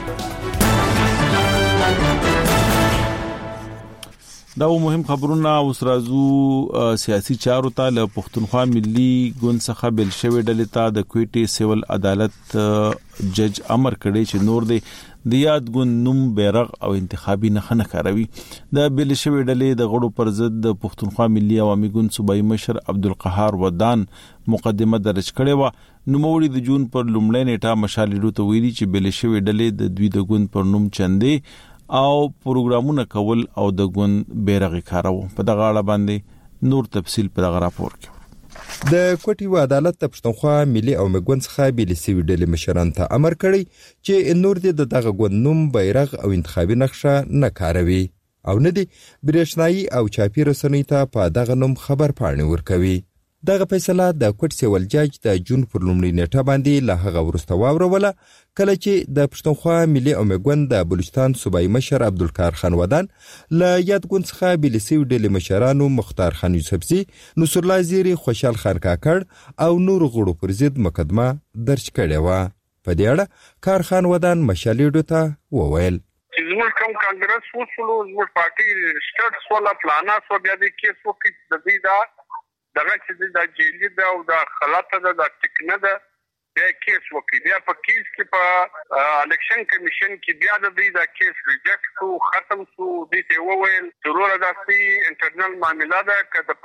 دا مهم خبرونه اوس راځو سیاسي چارو ته. له پښتونخوا ملي ګوند څخه بل شوی ډلې ته د کوټي سیول عدالت جج امر کړی چې نور د یاد ګوند نوم بیرغ او انتخابي نه کاروي. د بل شوی ډلې د غړو پر ضد د پښتونخوا ملي عوامي ګوند صوبایي مشر عبدالقهار ودان مقدمه درج کړې و. نوموړي د جون پر لومړۍ نیټه مشالېدو ته ویلي چې بل شوی ډلې د دوی د ګوند پر نوم چندې او پروګرامونه کول او د ګوند بیرغ کارو. په دغه اړه باندې نور تفصیل په دغه راپور کې. د کوټي و عدالت د پښتونخوا ملي او مګوند څخه بیل سوي ډلې مشران ته امر کړی چې نور د دغه ګوند نوم بیرغ او انتخابي نقشه نه کاروي او نه دي برېښنايي او چاپی رسنۍ ته په دغه نوم خبر پاڼې ورکوي. دغه فیصله د کوټ سیول جج د جون پر لومړۍ نیټه باندې له هغه وروسته واوروله کله چې د پښتونخوا ملي او مګوند د بلوچستان صوبایي مشر عبدالقهار خان ودان له یاد ګوند څخه بیل سوي ډلې مشرانو مختار خان یوسفزي، نصر الله زیری، خوشحال خان کاکړ او نور غړو پر ضد مقدمه درج کړې وه. په دې اړه کار خان ودان مشالېډو ته وویل زموږ کوم کانګرس وصولو زموږ پارټي سټارټ سولا پلانا سو بیا د کیس وکړي د دې دا دغه چې د جیلی دا او د خلاته د ټکنه ده بیا کیس وکړي. بیا په کیس کې په الیکشن کمیشن کې بیا د دې دا کیس ریجیکټ شو، ختم شو. دې ته وویل ضرور داسي انټرنل معاملې ده که د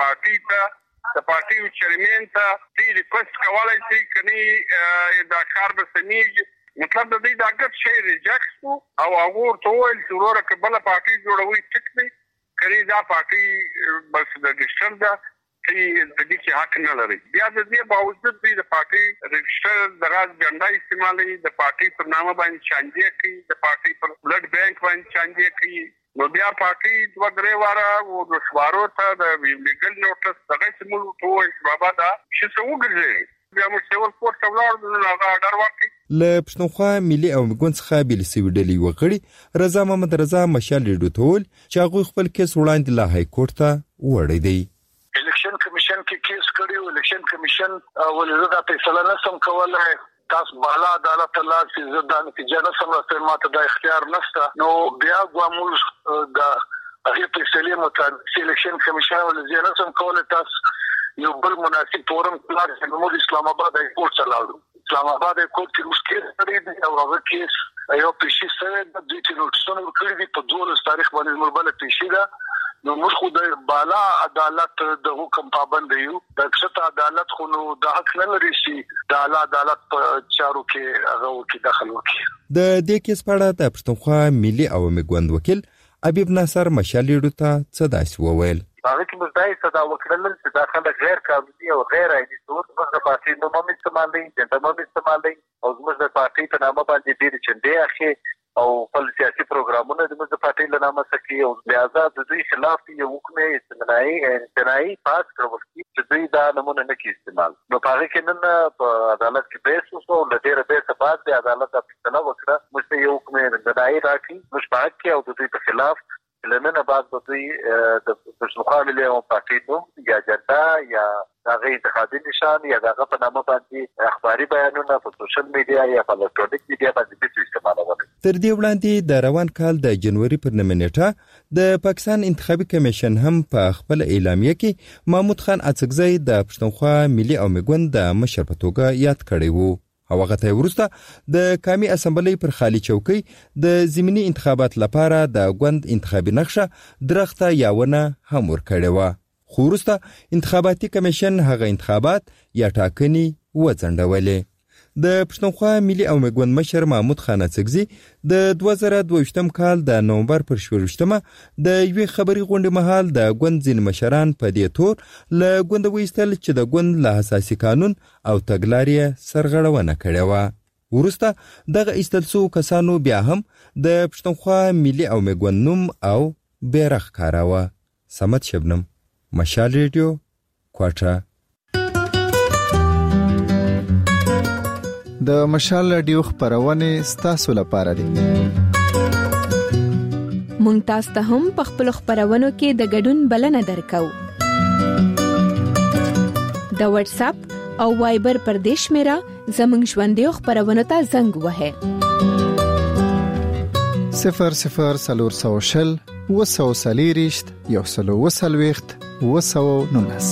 پارټي چیرمن ته دې ریکوست کولای شي کني دا کار به سمېږي مطلب د دې د اګر شي ریجکټ او هغه ټول ضرورت کې بل پارټي جوړوي ټیک نه کړي دا پارټي بس د ډیشن دا چې د دې کې حق نه لري. بیا د دې باوجود د پارټي رجسټر دراز جنډا استعمالي د پارټي پر نامه باندې چانجې کوي د پارټي پر بلډ بانک باندې چانجې کوي. نو بیا پارټي دوه درې واره و د شوارو ته د لیګل نوټس دغه سمول ټول بابا دا چې څه وګرځي بیا موږ سیول کورټ ولر نو هغه اډر ورکړي. له پښتونخوا ملي او مګون څخه بیل سوي ډلې وغړي رضا محمد رضا مشال ډوټول چې هغه خپل کیس وړاندې له هاي کورټ ته وړي دی. الیکشن کمیشن کې کیس کړیو الیکشن کمیشن ولې دا فیصله نه سم کولای تاسو بالا عدالت الله چې زدان کې جنس سم ماته د اختیار نشته. نو بیا کومول د هغه فیصله مطابق الیکشن کمیشن ولې جنس سم کولای تاسو یو بل مناسب فورم پلان چې اسلام آباد کورټ چلاړو. اسلام آباد کورټ کې اوس کیس کړی دی او هغه کیس یو پیشي سره د دې چې نوټسونه ورکړي دي په 12 تاریخ باندې مربله پیشي ده. نو موږ خو د بالا عدالت د حکم پابند یو. د کښته عدالت خو نو د حق نه لري چې د اعلی عدالت په چارو کې هغه کې دخل وکړي. د دې کیس په اړه د پښتونخوا ملي او مګوند وکیل حبیب ناصر مشالېډو ته څه داسې وویل. هغه چې موږ دای صدا وکړل چې داخله غیر قانوني او غیر عیني تور موږ د پارټي نوم هم استعمال دي جنډا هم استعمال دي او موږ د پارټي په نامه باندې ډېر چندې اخی او خپل سیاسي پروګرامونه د موږ د پارټي له نامه سکی او لہذا د دوی خلاف یو حکم استثنایی پاس کړو چې دوی دا نمونه نه کی استعمال. نو هغه کې نن په عدالت کې بحث وشو او ډېر به بعد د عدالت په فیصله وکړه موږ یو حکم استثنایی راکړي موږ پاک کې او د دوی په خلاف لنن بعد د دوی د پښتونخوا ملي او پارټي نوم یا جنډا یا هغه انتخابي نشان یا هغه په نامه باندې اخباري بیانونه په سوشل میډیا یا په الکترونیک میډیا باندې د استعمالول. تر دې وړاندې د روان کال د جنوري پر نیټه د پاکستان انتخابي کمیشن هم په خپل اعلامیه کې محمود خان اڅکزی د پښتونخوا ملي او مګوند د مشر په توګه یاد کړی وو. هغه ته ورسته د قومي اسمبلی پر خالی چوکۍ د ضمني انتخابات لپاره د غوند انتخابي نقشه درخته یاونه هم ورکړې و. خو وروسته انتخاباتي کمیشن هغه انتخابات یا ټاکنې وځنډولې. د پښتونخوا ملي او مګوند مشر محمود خان اڅکزی د 2022 کال د نومبر پر 24مه د یوې خبري غونډې مهال د غوند ځین مشران په دې تور له غوند وېستل چې د غوند له اساسي قانون او تګلارې سرغړونه کړې و. وروسته دغه ایستلسو کسانو بیا هم د پښتونخوا ملي او مګوند نوم او بیرغ کاراوه. سمت شبنم مشال ریډیو کوټه. د مشال رادیو خبرونه ستاسو لپاره دي. مونږ تاسو ته هم په خپل خبرونو کې د ګډون بلنه درکو. د واتس اپ او وایبر پر دیش میرا زمنګ ژوندې خبرونه ته زنګ وهه 00 وسوسلیریشت یو سلو وسلويخت وسو نونس.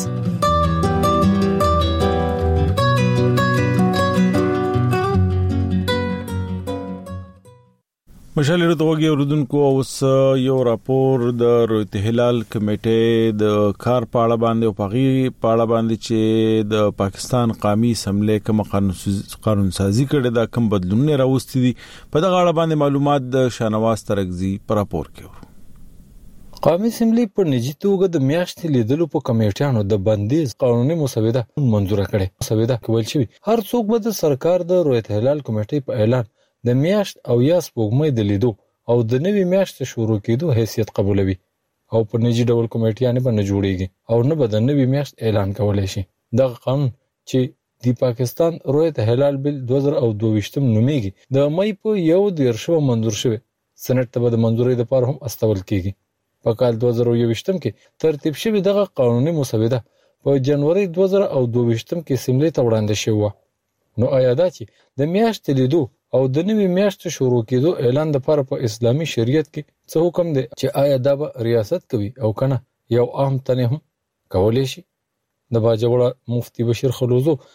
مشالې توګه اوردونکو اوس یو راپور د رویت هلال کمیټې د کار پاړه باندې او پاړه باندې چې د پاکستان قومي اسمبلی کوم قانون سازي کړي دا کوم بدلونونه راوستي دي په دغه اړه باندې معلومات د شانواز ترغزي پر راپور کې. قومي اسمبلی په نجی توګه د میاشتې لیدلو په کمیټیانو د بندیز قانوني مسوده منزور کړي. مسوده کول شي هر څوک به د سرکار د رویت هلال کمیټې په اعلان د میاشت او یا سپوږمۍ د لیدو او د نوې میاشت شروع کېدو حیثیت قبولوي او په نجی ډول کمیټیانه باندې جوړیږي او نه به د نوې میاشت اعلان کولای شي. دغه قانون چې د پاکستان رویت هلال بل 2022 نومېږي د مې په 1 منظور شوی سنټ ته د منځوري لپاره هم استول کیږي. په کال 2021 کې ترتیب شوی دغه قانوني مسوده په جنوري 2022 کې اسمبلی ته وړاندې شوی. نو آیا دا چې د میاشت لیدو او د نوې میاشت شروع کېدو اعلان د لپاره په اسلامي شریعت کې څه حکم دی چې آیا دا به ریاست کوي او کنه یو عام تنه هم کولی شي؟ د باجوړه مفتی بشیر خلوزو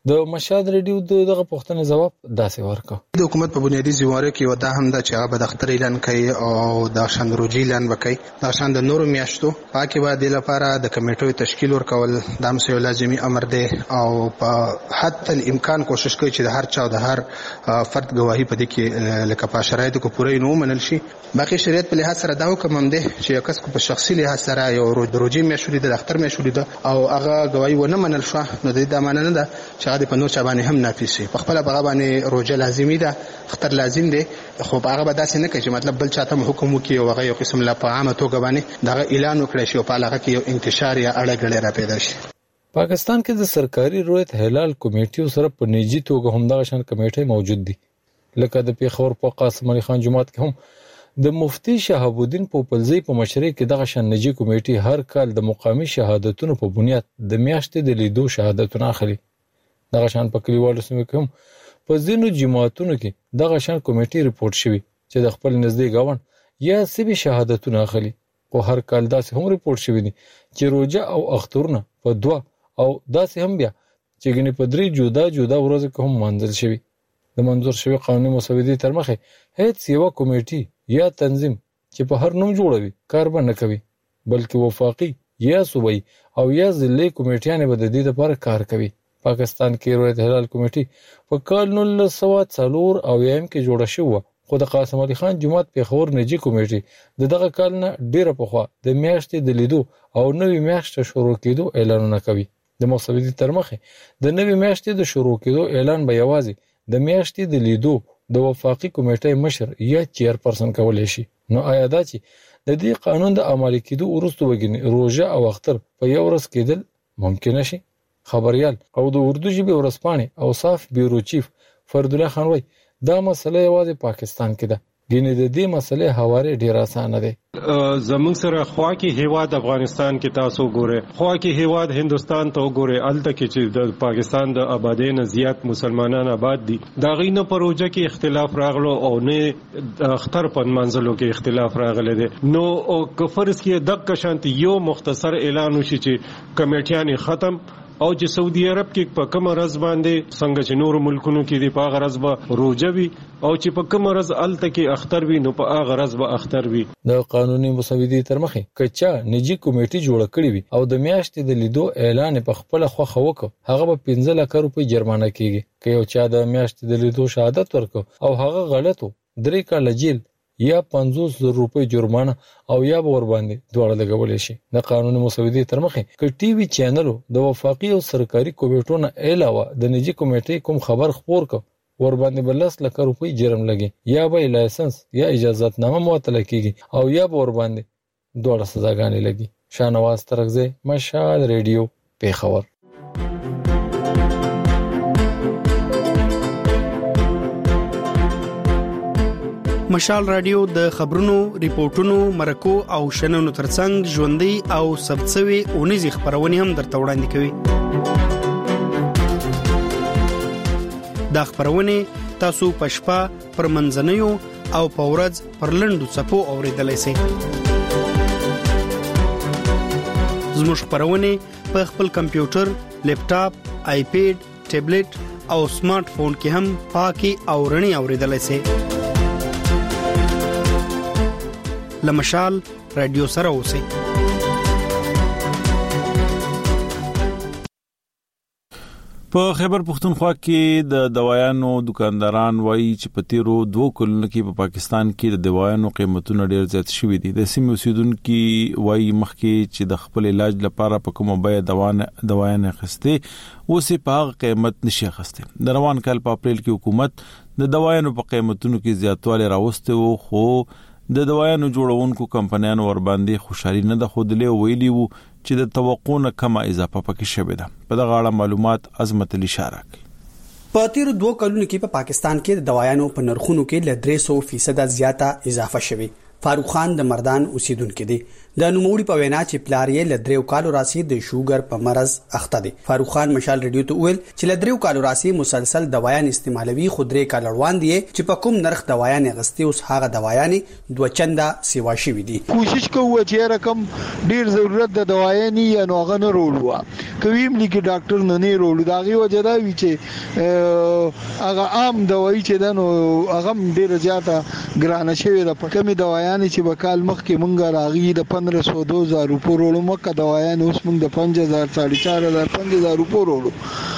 د مشهد ریډیو دغه پوښتنې جواب داسې ورکړ. د حکومت په بنیادی ذمہواری کې ودا هم د چې هغه د اختر اعلان کوي او د شان روزي اعلان وکړي. د شان د نورو میاشتو پاکي باندې لپاره د کمیټو تشکیل ورکول د مسیو لازمي امر دی او په حتی الامکان کوشش کوي چې د هر چا د هر فرد گواهی په دې کې لکه په شرایطو کې پوره نه ومنل شي. باقي شریعت په لحاظ سره دا حکم هم دی چې یو کس کو په شخصي لحاظ سره یو روزي میاشتې د اختر میاشتې او هغه گواهی ونه منل شو نو د دې معنی نه ده چې هغه په نور چا باندې هم نافذ شي. په خپل هغه باندې روزه لازمي ده، اختر لازم دی، خو هغه به داسې نه کوي چې مطلب بل چاته حکم وکړي او هغه یو قسم لا په عامه توګه باندې دا اعلان وکړي شي او په هغه کې یو انتشار یا اړه را پیدا شي. پاکستان کې د سرکاري رویت هلال کمیټیو سره په نجی توګه هم دغه شان کمیټې موجود دي. لکه د پیښور په قاسم علي خان جماعت کې هم د مفتی شهاب الدین پوپلزی په مشرۍ کې دغه شان نجی کمیټې هر کال د مقامی شهادتونو په بنیاد د میاشتې د لیدو شهادتونه اخلي. دغه شان په کلیوالو سیمو کې هم په ځینو جماعتونو کې دغه شان کمیټې ریپورت شوی چې د خپل نږدې گاوند یا سبي شهادتونه اخلي. خو هر کال داسې هم ریپورت شوی دي چې روزه او اخترونه په 2 او داسې هم بیا چې ګنې په 3 جدا ورځې کې هم منځل شوی. د منظور شوی قانوني مسودې تر مخه هیڅ یو کمیټي یا تنظیم چې په هر نوم جوړوي کار به نه کوي، بلکې وفاقي یا صوبایي او یا ضلعي کمیټیان به د دې لپاره کار کوي. پاکستان کې رویت هلال کمیټي په کال 1904 او یم کې جوړه شوه، خو د قاسم علي خان جماعت پیښور نجی کمیټي دغه کال نه ډیره پخوا د میاشتې د لیدو او نوې میاشتې شروع کېدو اعلانونه کوي. د مسودې تر مخه د نوې میاشتې د شروع کېدو اعلان به یوازې د میاشتې د لیدو د وفاقي کمیټې مشر یا چیرپرسن کولای شي. نو آیا دا چې د دې قانون د عملي کېدو وروسته وګینه روزه او اختر په یو ورځ کېدل ممکن شي؟ خبريال او د اردو ژبې ورسپانې او صاف بیورو چیف فرد الله خان وای دا مسله یوازې پاکستان کې ده، ګینه د دې مسلې حواله ډیر اسانه ده. زمونږ سره خوا کې هیواد افغانستان کې تاسو ګوره، خوا کې هیواد هندستان ته وګوره، الته کې چې د پاکستان د آبادی نه زیات مسلمانان آباد دي. دا غینه پروژه کې اختلاف راغلو او نه اختر په منځلو کې اختلاف راغلی دی. نو او کفرس کې دغه شانتي یو مختصر اعلان وشي چې کمیټیان ختم او چې سعودي عرب کې په کوم ورځ باندې څنګه چې نور ملکونو کې دی په هغه ورځ به روزه وي او چې په کوم ورځ الته کې اختر وي نو په هغه ورځ به اختر وي. د قانوني مسودې تر مخه کچا نجی کمیټي جوړ کړی وي او د میاشتې د لیدو اعلان په خپل خوخه وکړ، هغه به 15 لک روپۍ جرمانه کیږي. که یو چا د میاشتې د لیدو شهادت ورکړ او هغه غلطو 3 کال جیل یا 500 روپۍ جرمانه او یا ور باندې دواړه لګولې شي. د قانوني مسودې تر مخه ک ټي وي چینلو د وفاقي او سرکاري کمیټو نه علاوه د نجی کمیټې کوم خبر خبر کو ور باندې 10 لک روپۍ جرم لګي یا به لایسنس یا اجازهت نامه معطل کیږي او یا ور باندې دواړه سزاګانې لګي. شاهنواز ترغزه، مشال ریډیو، پیښور. مشال رادیو د خبرونو، ریپورتونو، مرکو او شننو ترڅنګ ژوندۍ او سبڅوي اونیزي خبرونه هم درته وړاندې کوي. دا خبرونه تاسو په شپه پر منځنیو او په ورځ پر لنډو صفو اوریدلای شئ. زموږ خبرونه په خپل کمپیوټر، لیپټاپ، آیپیډ، ټابلیټ او سمارټ فون کې هم پاکي او رڼي اوریدلای شئ. لمشال رادیو سره اوسئ. په خیبر پختونخوا کې د دوايانو دکانداران وایي چې په تیرو 2 کلونو کې په پاکستان کې د دوايانو قیمتونه ډېر زیات شوي دي. د سیمې اوسیدونکو وایي مخکې چې د خپل علاج لپاره په کومه بیه دوايانې اخیستې اوسې په هغه قیمت نشي اخیستې. د روان کال په اپریل کې حکومت د دوايانو په قیمتونو کې زیاتوالی راوسته وو، خو د دوايانو جوړونکو کمپنیانو ور باندې خوشحالي نه ده خودلې ویلي وو چې د توقع نه کمه اضافه پکې شوې ده. په دغه اړه معلومات عظمت علي اشاره کوي. په تیر 2 کلونو کې په پاکستان کې د دوايانو په نرخونو کې ل 300% زیاته اضافه شوې. فاروق خان د مردان اوسیدونکو دی. د نوموړي په وینا چې پلار یې له 3 کالو راسي د شوګر په مرز اخته دی. فاروق خان مشال ریډیو ته ویل چې له 3 کالو راسي مسلسل دوايان استعمالوي، خو 3 کال روان دي چې په کوم نرخ دوايان غستي اوس هغه دوايان 2 چنده سیوا شوي دي. کوشش کوو چې رقم ډیر ضرورت د دوايان یا نو غن رولوا کویم لیکي ډاکټر نه رولو داغي وجه دا وی چې هغه عام دوايي چې دنو هغه ډیر زیاته ګرانه شوی د پکمې دوايان چې وکال مخ کې مونږه راغي د 1500-2000 روپو رولو مکه دوايان اوس موږ د 5000 4.5 5000 روپو رولو.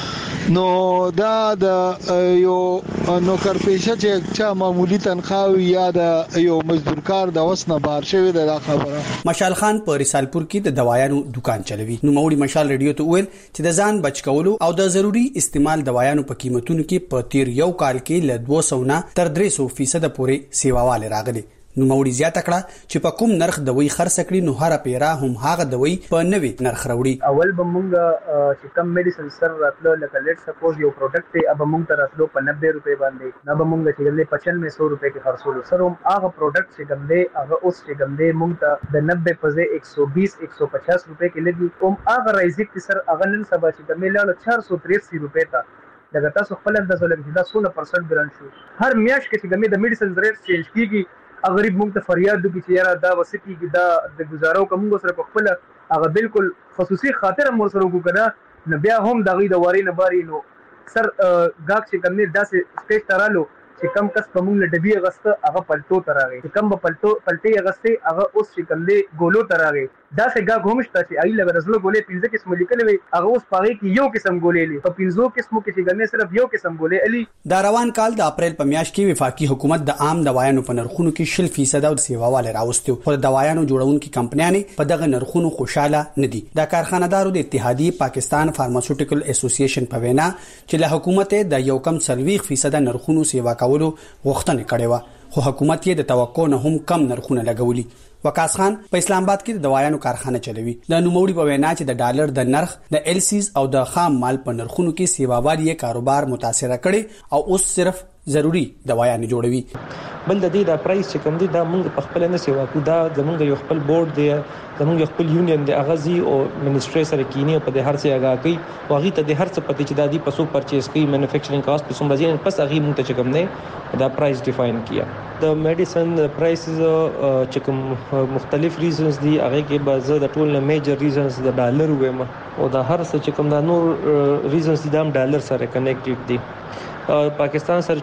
نو دا د یو نوکر پیشه چې چا معمولی تنخواه یا د یو مزدور کار د وسنه بار شوی د خبره. مشال خان په رسالپور کې د دوايانو دکان چلوي. نو موري مشال ریډیو ته ویل چې د ځان بچ کولو او د ضروری استعمال دوايانو په قیمتونو کې په تیر یو کال کې له 200 نه تر 300% پورې سیواواله راغلي. نو موري زیاته کړه چې په کوم نرخ دوی خرڅ کړي نو هر پیرا هم هغه دوی په نوي نرخ راوړي. اول به مونږ چې کم میډیسن سر راتلو لکه لیټ سپوز یو پروډکټ دی اب مونږ ته راتلو په 90 روپے باندې، نه به مونږ چې له 9500 روپے کې خرڅولو سر هم هغه پروډکټ چې کوم دی هغه اوس چې کوم دی مونږ ته د 90 په ځای 120-150 روپے کې لګي. هم هغه رایزیک چې سر هغه نن سبا چې کوم لاله 483 روپے ته دغه تاسو خپل اندازه لګی دا 16% ګران شو. هر میاشت کې چې کوم د میډیسن ریټ چینج کیږي غریب مونږ ته فریاد وکړي چې یاره دا وسکی کې دا د گزارو کوم سره په خپل هغه بالکل خصوصي خاطر مور سره وکړه نه بیا هم دغه د واری نه باري نو سر گاک چې کوم نه داسې سټیج ترالو چې کم کس کوم له ډبي غسته هغه پلټو تراغي چې کم په پلټي غسته هغه اوس چې کوم له ګولو تراغي دا څنګه غومشته چې ای لږ رسلو ګولې 15 قسم لیکل وي هغه اوس پاره کې یو قسم ګولې لې په 15 قسمو کې چې ګنې صرف یو قسم ګولې علي. دا روان کال د اپریل په میاشت کې وفاقي حکومت د عام دوايانو په نرخونو کې 0% او سیواواله راوستو. خو د دوايانو جوړونکو کمپنیانې په دغه نرخونو خوشاله نه دي. د کارخانه‌دارو د اتحادیه پاکستان فارماسیوټیکل اسوسییشن په وینا چې له حکومت د یو کم 40% نرخونو سیوا کولو غوښتنه کړې و، خو حکومت یې د توقع نه هم کم نرخونه لګولي. وقاص خان په اسلام آباد کې د دوايانو کارخانه چلوي. د نوموړي په وینا چې د ډالر د نرخ د ال سیز او د خام مال په نرخونو کې سیواوالي کاروبار متاثر کړي او اوس صرف ضروری دوايانې جوړوي. بل د دې د پرایس چې کوم دي دا موږ په خپل نه سیوا کو، دا زموږ یو خپل بورډ دی، زموږ خپل یونین دی، اغازي او منیسټری سره کینی په د هر څه اگا کوي او هغه ته د هر څه پته چې د دې پسو پرچیز کوي مینوفیکچرینګ کاست په سم راځي پس هغه موږ ته چې کوم نه دا پرایس ډیفاین کیا. د میډیسن پرایسز چې کوم مختلف ریزنز دي هغه کې بعض د ټول میجر ریزنز د ډالر ویم او د هر څه چې کوم د نور ریزنز دي د ډالر سره کنیکټډ دي. پاکستان سره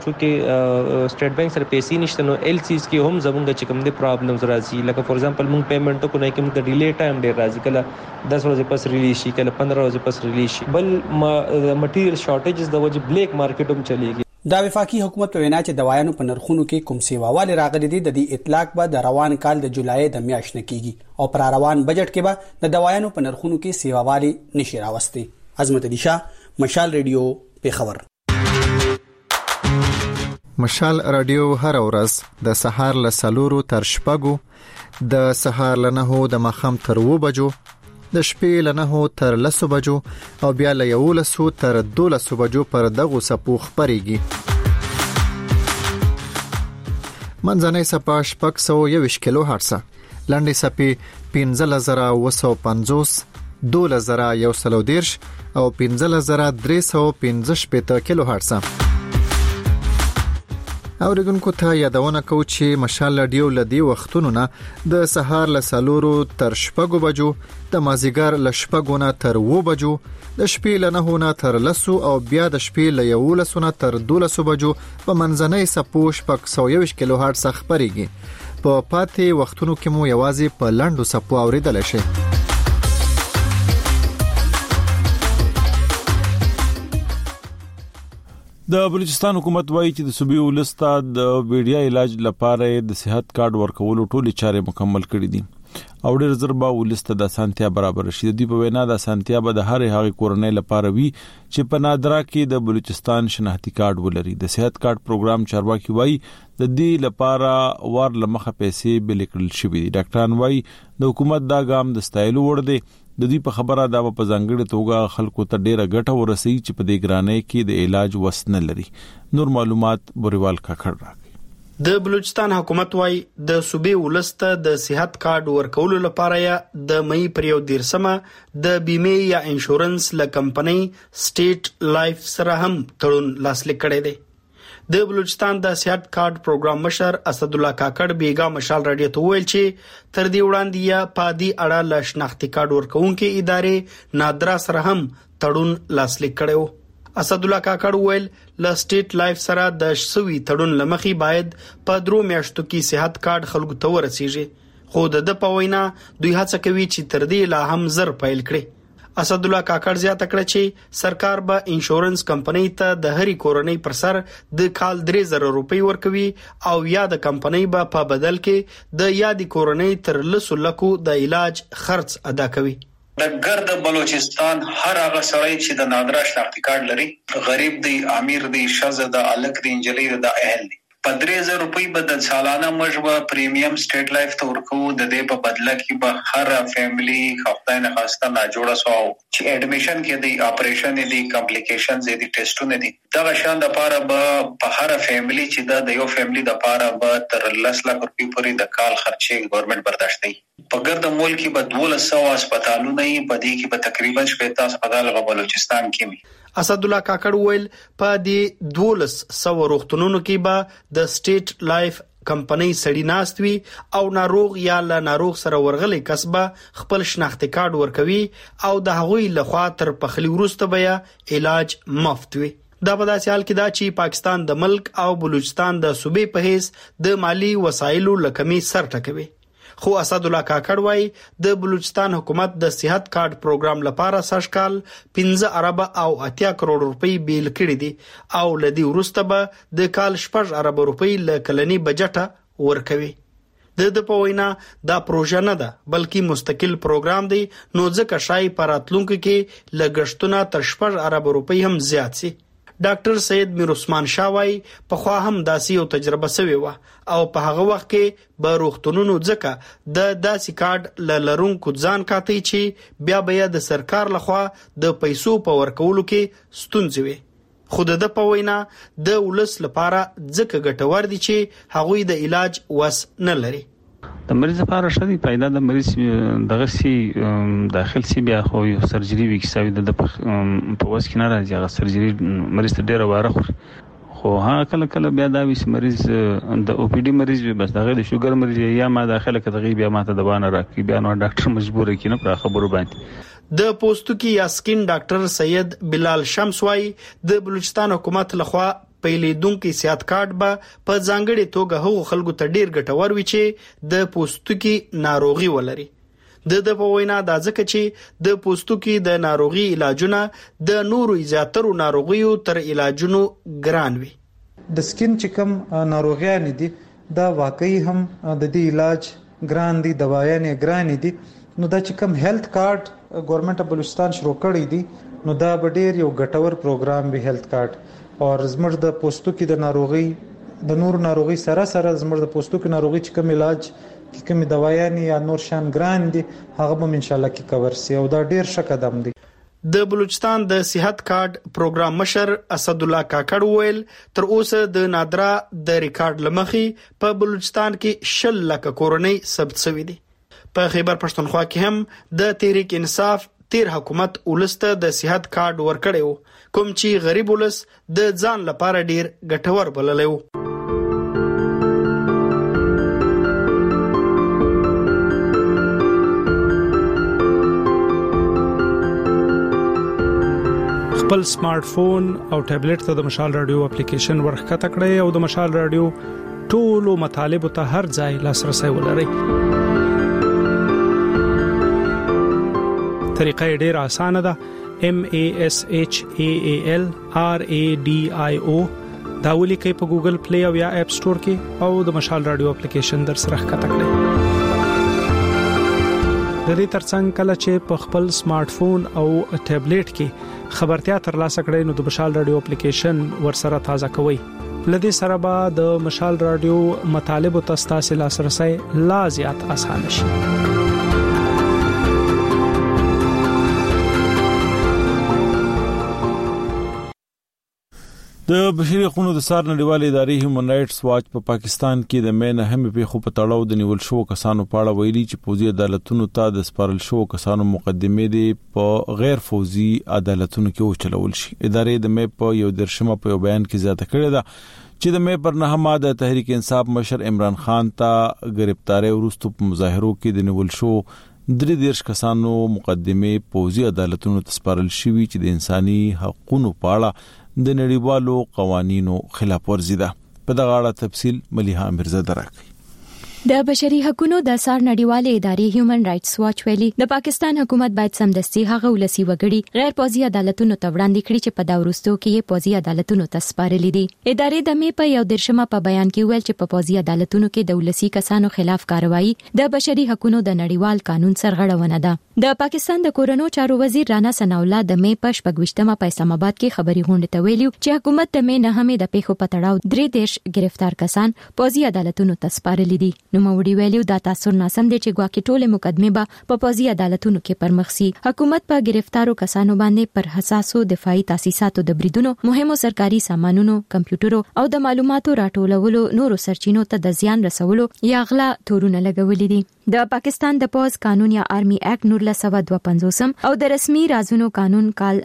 چې سټیټ بانک سره پیسې نشته نو ال سیز کې هم زمونږ چې کوم دي پرابلمز راځي. لکه فور ایگزامپل مونږ پیمنټ کو نه کوم د ډیلی ټایم ډیر راځي، کله 10 ورځې پس ریلیز شي، کله 15 ورځې پس ریلیز شي. بل مټیریل شارټیجز د وجه بلیک مارکیټ هم چلیږي. دا وفاقي حکومت وینا چې دوايانو په نرخونو کې کوم سیواواله راغلي دي د دې اطلاق به د روان کال د جولای د میاشتې نه کیږي او پر روان بجټ کې به د دوايانو په نرخونو کې سیواواله نشي راوستي. عظمت علي شاه، مشال ریډیو، پیښور. مشال رادیو هر ورځ د سهار له 4 تر 6، د سهار له 9 د ماخام تر 2 بجو، د شپې له 9 تر 10 بجو او بیا له 11 تر 12 بجو پر دغه سپو خبريږي. منځنۍ سپا 621 کیلو هرتز، لنډي سپي 15950، 2110 او 15315 کیلو هرتز. اوریدونکو ته یادونه کو چې مشال رادیو لدی وختونو نه د سهار له 4 تر 6 بجو، د مازیګر له 6 نه تر 2 بجو، د شپې له 9 نه تر 10 او بیا د شپې له 11 نه تر 12 بجو په منځنۍ سپو 621 کیلو هرتز خبريږي. په پاتې وختونو کې مو یوازې په لنډو سپو اوریدل شي. د بلوچستان حکومت وایي چې د صوبې ولسته د ویډیا علاج لپاره د صحت کارت ورکولو ټولې چارې مکمل کړې دي او ډېر زر به ولسته د سانتیا برابر شي. د دې په وینا د سانتیا به د هر هغه کورنۍ لپاره وي چې په نادرا کې د بلوچستان شناختی کارت ولري. د صحت کارت پروګرام چارواکي وایي د دې لپاره ور لمخه پیسې بل کړل شوې. ډاکټران وایي د حکومت دا ګام د ستایلو وړ دی. د دې په خبره دا په ځانګړي توګه خلکو ته ډیره ګټه ورسېږي چې په دې ګرانۍ کې د علاج وس نه لري. نور معلومات بوريوال کاکړ راکړي. د بلوچستان حکومت وايي د صوبې ولسته د صحت کارت ورکولو لپاره یا د مئی پر 13 د بیمه یا انشورنس له کمپنۍ سټیټ لایف سره هم تړون لاسلیک کړی دی. د بلوچستان د صحت کارت پروګرام مشر اسد الله کاکړ بیګا مشال رادیو ته ویل چې تر دې وړاندې یا پادي اړه له شناختی کارت ورکوونکې ادارې نادرا سره هم تړون لاسلیک کړو. اسد الله کاکړ ویل ل سټیټ لایف سره د شوی تړون لمخي باید په 3 میاشتو کې صحت کارت خلکو ته ورسیږي، خو د په وینا دوی هڅه کوي چې تر دې لا هم زر پیل کړي. اسد الله کاکړ زیاته کړه چې سرکار به انشورنس کمپنۍ ته د هرې کورنۍ پر سر د کال 3000 روپۍ ورکوي او یا د کمپنۍ به په بدل کې د یادې کورنۍ تر 100 لکو د علاج خرڅ ادا کوي. د ګرد بلوچستان هر هغه سړی چې د نادرا شناختی کارت لري، غریب دی، امیر دی، شاذ د الک دی، انجلی د اهل دی، په 3000 روپۍ به د سالانه مجبه پریمیم سټیټ لایف ته ورکو. د دې په بدله کې به هر فیملی خپل نه خاصه نه جوړه سو چې اډمیشن کې دی، اپریشن دی، کمپلیکیشنز دی، ټیسټونه دي، دا شان د لپاره به په هر فیملی چې د یو فیملی د لپاره به تر 10 لک روپۍ پورې د کال خرچې ګورنمنت برداشت کوي. په ګرد ملک کې به 1200 هسپتالونه یې په دې کې به تقریبا 15 هسپتال په بلوچستان کې وي. اسد الله کاکړ ویل په دې 1200 روغتونونو کې به د سټیټ لایف کمپنۍ سړی ناست وي او ناروغ یا له ناروغ سره ورغلي کسبه خپل شناختی کارت ورکوي او د هغوی لخوا تر پخلی وروسته بیا علاج مفت وي. دا په داسې حال کې دا چې پاکستان د ملک او بلوچستان د صوبې په هیڅ د مالی وسایلو لکمي سر ټکوي. خو اسد الله کاکړ وايي د بلوچستان حکومت د صحت کارت پروګرام لپاره سږکال 15 ارب او 80 کروڑ روپۍ بیل کړي دي او لدی ورسته به د کال 6 ارب روپۍ ل کلنی بجټه ورکوي. د په وینا دا پروژه نه ده بلکې مستقل پروګرام دی، نو ځکه شای پراتلونکو کې لګښتونه تر 6 ارب روپۍ هم زیات سي. ډاکټر سید میر عثمان شاوای په خوا هم داسې یو تجربه سوی و او په هغه وخت کې به روغتونونو ځکه د داسې کارت لرونکو ځان کاتی چې بیا د سرکار لخوا د پیسو په ورکولو کې ستونزې وي. خود د په وینا د ولس لپاره ځکه ګټور دي چې هغوی د علاج وس نه لري. د مریض لپاره شدي پیدا د مریض دغه سي داخل سي بیا خو یو سرجری وکیساوي د په وس کې نه راځي. هغه سرجری مریض ته ډیره واره خو ها کله بیا دا وي مریض د او پی ډي مریض وي، بس دغه د شوګر مریض یا ما داخله کړي بیا ماته د بانه راکې بیا نو ډاکټر مجبور کینه پر خبرو باندې. د پوستکی یا سکین ډاکټر سید بلال شمس وايي د بلوچستان حکومت لخوا پیلیدونکو صحت کارت به په ځانګړي توګه هغو خلکو ته ډیر ګټور وي چې د پوستکی ناروغي ولري. د په وینا دا ځکه چې د پوستکی د ناروغي علاجونه د نورو زیاترو ناروغیو تر علاجونو ګران وي. د سکین چې کوم ناروغیان دي دا واقعي هم د دې علاج ګران دي، دوايانې ګران دي. نو دا چې کوم هیلث کارت ګورنمنت بلوچستان شروع کړی دي نو دا به ډیر یو ګټور پروګرام به هیلث کارت او زموږ د پوستکی د ناروغي د نور ناروغي سره زموږ د پوستکی ناروغي چې کوم علاج کې کوم دوايانې یا نور شان ګران دي هغه به ان شاء الله کې کور سي او دا ډیر ښه قدم دی. د بلوچستان د صحت کارت پروګرام مشر اسد الله کاکړ ویل تر اوسه د نادرا د ریکارډ لمخي په بلوچستان کې 10 لک کورنۍ ثبت شوې دي. په خیبر پښتونخوا کې هم د تحریک انصاف تیر حکومت ولسته د صحت کارت ورکړیو، کوم چې غریب ولس د ځان لپاره ډیر ګټور بللی و. خپل سمارټ فون او ټابلیټ ته د مشال رادیو اپلیکیشن ورخکته کړئ او د مشال رادیو ټولو مطالب ته هر ځای لاسرسي ولرئ. طریقه ډیره اسانه ده. MASHAAL RADIO دا ولیکئ په ګوګل پلی او یا اپ سٹور کې او د مشال رادیو اپلیکیشن در سره ښکته کړئ. د دې ترڅنګ کله چې په خپل سمارټ فون او ټابلیټ کې خبرتیا ترلاسه کړئ نو د مشال رادیو اپلیکیشن ورسره تازه کوئ. لدې سره به د مشال رادیو مطالب او تاسو لاسرسي لا زیات اسانه شي. د بشري حقوقو د سار نړیوالې ادارې هیومن رائټس واچ په پاکستان کې د مین اهم پیښو په تړاو د نیول شو کسانو په اړه ویلي چې پوزي عدالتونو ته د سپارل شو کسانو مقدمه دي په غیر فوزي عدالتونو کې وچلول شي. ادارې د مې په یو درشمه په بیان کې زیاته کړې ده چې د مې پر نهمه د تحریک انصاف مشر عمران خان ته گرفتاری ورستو په مظاهرو کې د نیول شو 33 کسانو مقدمه پوزي عدالتونو ته سپارل شوی چې د انساني حقوقو په اړه د نړیوالو قوانینو خلاف ورزي ده. په دغه اړه تفصیل مليحه مرزا راکړي. د بشري حقوقو د سار نړیوالې ادارې هیومن رائټس واچ ویلي د پاکستان حکومت باید سمدستي هغه ولسی وګړي غیر پوزي عدالتونو ته وړاندې کړي چې په دا ورستو کې پوزي عدالتونو ته سپارلي دي. ادارې د مې په یو درشمه په بیان کې ویل چې په پوزي عدالتونو کې د ولسی کسانو خلاف کاروایی د بشري حقوقو د نړیوال قانون سرغړونه ده. د پاکستان د کورونو چارو وزیر رانا ثناء الله د مې په 28مه په اسلام آباد کې خبري غونډه ته ویلو چې حکومت د مې نه هم د پیښو په تړاو 33 گرفتار کسان پوزي عدالتونو ته سپارلي دي. نو موړي ویلو دا تاثیر ناسم دي چې ګواکې ټوله مقدمه به په پوزي عدالتونو کې پرمخسي. حکومت په گرفتارو کسانو باندې پر حساسو دفاعي تاسیساتو د بریدونو مهمو سرکاري سامانونو کمپیوټرو او د معلوماتو راټولولو نورو سرچینو ته د زیان رسولو یا غلا تورونه لګولې دي. د پاکستان د پوز قانون یا آرمي اکټ 1952 او د رسمي رازونو قانون کال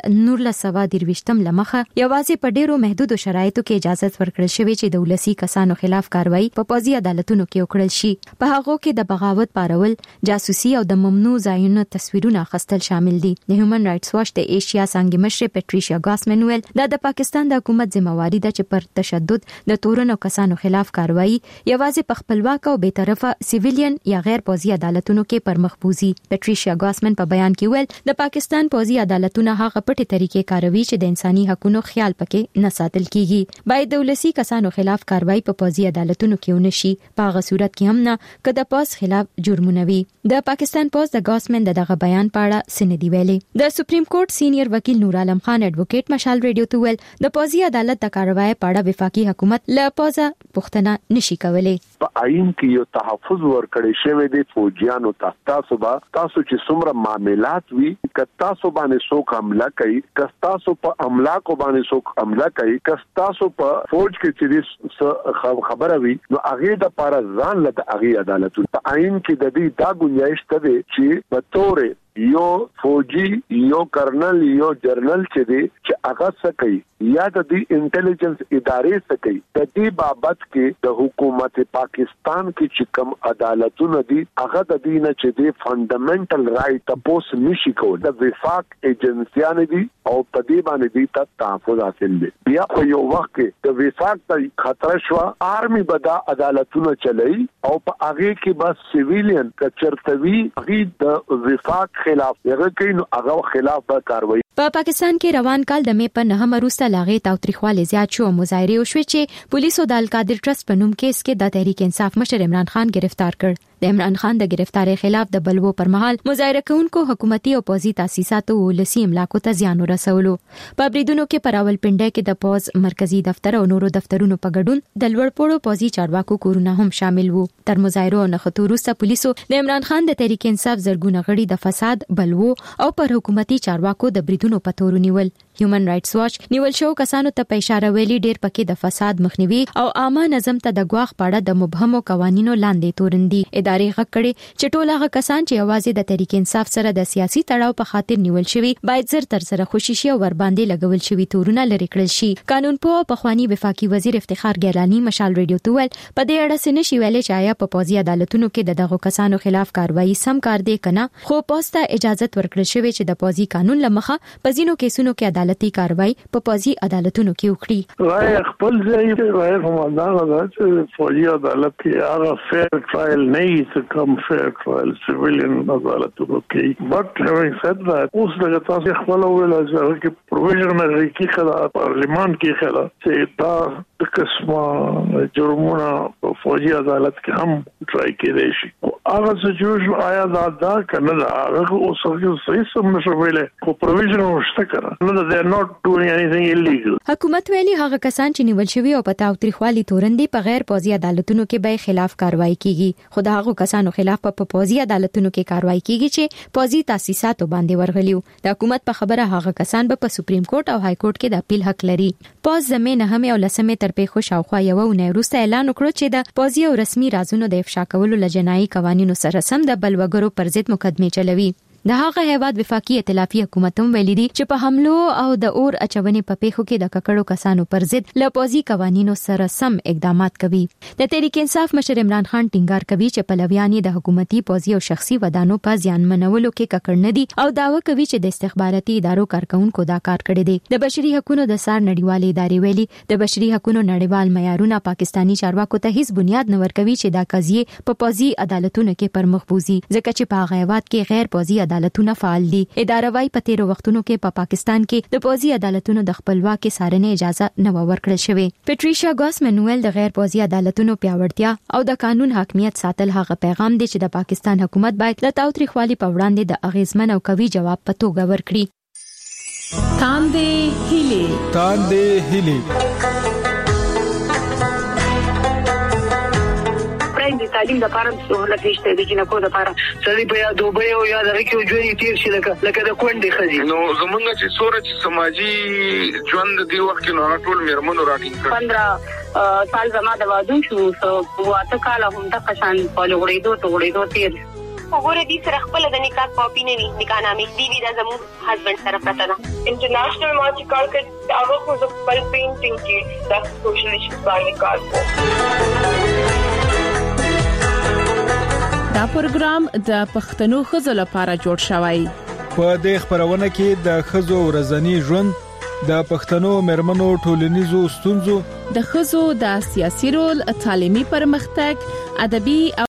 1923 لمخه یوازې په ډیرو محدودو شرایطو کې اجازه ورکړل شوې چې د ولسی کسانو خلاف کاروایی په پوزي عدالتونو کې وکړل شي. په هغه کې د بغاوت پارول، جاسوسي او د ممنوع ځایونو تصویرونه اخیستل شامل دي. د هیومن رائټس واچ د ایشیا څنګه مشر پیټریشیا ګاسمن ویل دا د پاکستان د حکومت ذمہواری ده چې پر تشدد د تورنو کسانو خلاف کاروایی یوازې په خپلواک او بیطرفه سیویلین یا غیر پوزي عدالتونو کې پرمخ بوزي. پیټریشیا ګاسمن په بیان کې ویل د پاکستان پوزي عدالتونه هغه پټي طریقې کاروي چې د انساني حقوقو خیال پکې نه ساتل کیږي. باید د ولسی کسانو خلاف کاروایی په پوزي عدالتونو کې ونشي. په هغه صورت کې هم نه کده پوز خلاف جرمونه وي. د پاکستان پوز د ګاسمن دغه بیان په اړه سندې ویلي. د سپریم کورټ سینیئر وکیل نور عالم خان اډوکیټ مشال ریډیو ته ویل د پوزي عدالت د کاروایی په اړه وفاقي حکومت له پوزه پښتنه نشي کولای. په آئین کې یو تحفظ ورکړی شوی دی فوجیانو ته. تاسو چې څومره معاملات وي کتاسو باندې څوک حمله کوي، کتاسو په املاکو باندې څوک حمله کوي، کتاسو په فوج کې چې خبره وي نو هغه د پاره ځان له هغه عدالت په آئین کې د دې دا گنجائش ته چې په تورې یو فوجي یو کرنل یو جرنل چې هغه څه کوي یا د دې انټيليجنس ادارې څه کوي د دې بابت کې د حکومت پاکستان کې چې کوم عدالتونه دي هغه د دې نه چې د فندامنټل رائټ تاسو نشي کولای. د وفاق ایجنسیان دي او په دې باندې دي تحفظ حاصل دي. بیا په یو وخت کې د وفاق ته خطر شو آرمي بدا عدالتونه چلای او په هغه کې بس سیویلین کچرتوی هغه د وفاق خلاف هغه کین هغه خلاف به کاروایی. په پاکستان کې روان کال د مې په 9 روسته لاغې تاوتریخواله زیات شو. مظاهره وشوه چې پولیسو د القادر ټرست په نوم کیس کې د تحریک انصاف مشر عمران خان گرفتار کړ. د عمران خان د گرفتاری خلاف د بلوو پر مهال مظاهره کوونکو حکومتي او پوزي تاسیساتو ولسی املاکو ته زیان ورسولو. په بریدونو کې په راولپنډي کې د پوز مرکزی دفتر او نورو دفترونو په ګډون د لوړپوړو پوزي چارواکو کورونه هم شامل وو. تر مظاهرو نه خطوروسته پولیسو د عمران خان د تحریک انصاف زرګونه غړي د فساد، بلوو او پر حکومتي چارواکو د بریدونو په تور نیول. هیومن رائټس واچ نیول شو کسانو ته په اشاره ویلي ډیر پکې د فساد مخنیوي او عامه نظم ته د غواخ پاړه د مبهمو قوانینو لاندې تورندي. ادارې غکړي چې ټول هغه کسان چې یوازې د تحریک انصاف سره د سیاسي تړاو په خاطر نیول شوی باید زر تر سره خوشیشي او ور باندې لګول شوی تورونه لري کړل شي. قانون په پخوانی وفاقي وزیر افتخار ګیلانی مشال ریډیو ته ویل په دې اړه سنشي ویل چې آیا په پوزي عدالتونو کې دغه کسانو خلاف کاروایی سم کار دی کنه، خو پوسټه اجازه ورکړل شوی چې د پوزي قانون لمخه پزینو کیسونو کې عدالتي کاروایی په پوزي عدالتونو کې وکړي. راي خپل ځای راي همدغه ده چې پوزي عدالت کې هغه فیر ټرایل نه هي کم فیر ټرایل سیویلین عدالتونو کې. بٹ having said that اوس دغه تاسو خپل ویل چې پروویژنل ریکی خلا پارلیمان کې خلا چې دا د قسمه جرمونه په فوجي عدالت کې هم ټرای کېدای شي. هغه سچويشن آیا دا کنه دا هغه اوس هیڅ هم نشو ویلې خو پروویژن ورشته کړه نو they are not doing anything illegal. حکومت ویلي هغه کسان چې نیول شوی او په تاوتریخوالي تورندې په غیر پوځي عدالتونو کې به خلاف کاروایی کیږي خو دا هغه کسانو خلاف په پوځي عدالتونو کې کاروایی کیږي چې پوځي تاسیساتو باندې ورغلیو. د حکومت په خبره هغه کسان به په سپریم کورټ او های کورټ کې د اپیل حق لري. پوز زمينه هم او لسمه تر په خوشاوخوا یو نه وروسته اعلان وکړ چې د پوځي او رسمي رازونو د افشا کولو لجنایي قوانینو سره سم د بلوګرو پر ضد مقدمه چلوي. د هغه هیواد وفاقي ائتلافي حکومت هم ویلي دي چې په حملو او د اور اچونې په پیښو کې د ککړو کسانو پر ضد له پوځي قوانینو سره سم اقدامات کوي. د تحریک انصاف مشر عمران خان ټینګار کوي چې پلویان د حکومتي پوځي او شخصي ودانو په ځان منولو کې ککړ نه دي او داوا کوي چې د استخباراتي ادارو کارکونکو دا کار کړی دی. د بشري حقوقو د سار نړیوالې ادارې ویلي د بشري حقوقو نړیوال معیارونه پاکستانی چارواکو ته هیڅ بنیاد نه ورکوي چې دا قضیه په پوځي عدالتونو کې پر مخ بوزي ځکه چې په هغه هیواد کې غیر پوځي عدالتونه فعال دي. اداره وايي په تیرو وختونو کې په پاکستان کې د پوځي عدالتونو د خپلواکي څارنې اجازه نه ورکړل شوې. پیټریشیا ګاس منویل د غیر پوځي عدالتونو پیاوړتیا او د قانون حاکمیت ساتل هغه پیغام دی چې د پاکستان حکومت باید د تاوتریخوالي په وړاندې د اغیزمن او قوي جواب په توګه ورکړي. تاندې هیلي د تعلیم لپاره سہولت نشته د جنکو لپاره سړي په یا دوبه او یا د کې ژوند تیر شي لکه د کونډې خزي نو زمونږ چې سورج سماجی ژوند دی وخت کې نو ټول میرمنو راټینګ کړ 15 سال زما د واده شو واته کال هم د قشان په لوړېدو تیر وګوره دې سره خپل د نکاح کاپی نه وي نکاح نامې دی دا زمو هسبند سره پته ده. انټرنیشنل مارچ کار کړ هغه خو د خپل پینټینګ کې د سوشل ایشوز باندې کار کوي. دا پروګرام د پښتنو خزو لپاره جوړ شوی. په دې خبرونه کې د خزو ورځنی ژوند د پښتنو مرمنو ټولنیزو ستونزو د خزو د سیاسي رول تعلیمي پرمختګ ادبي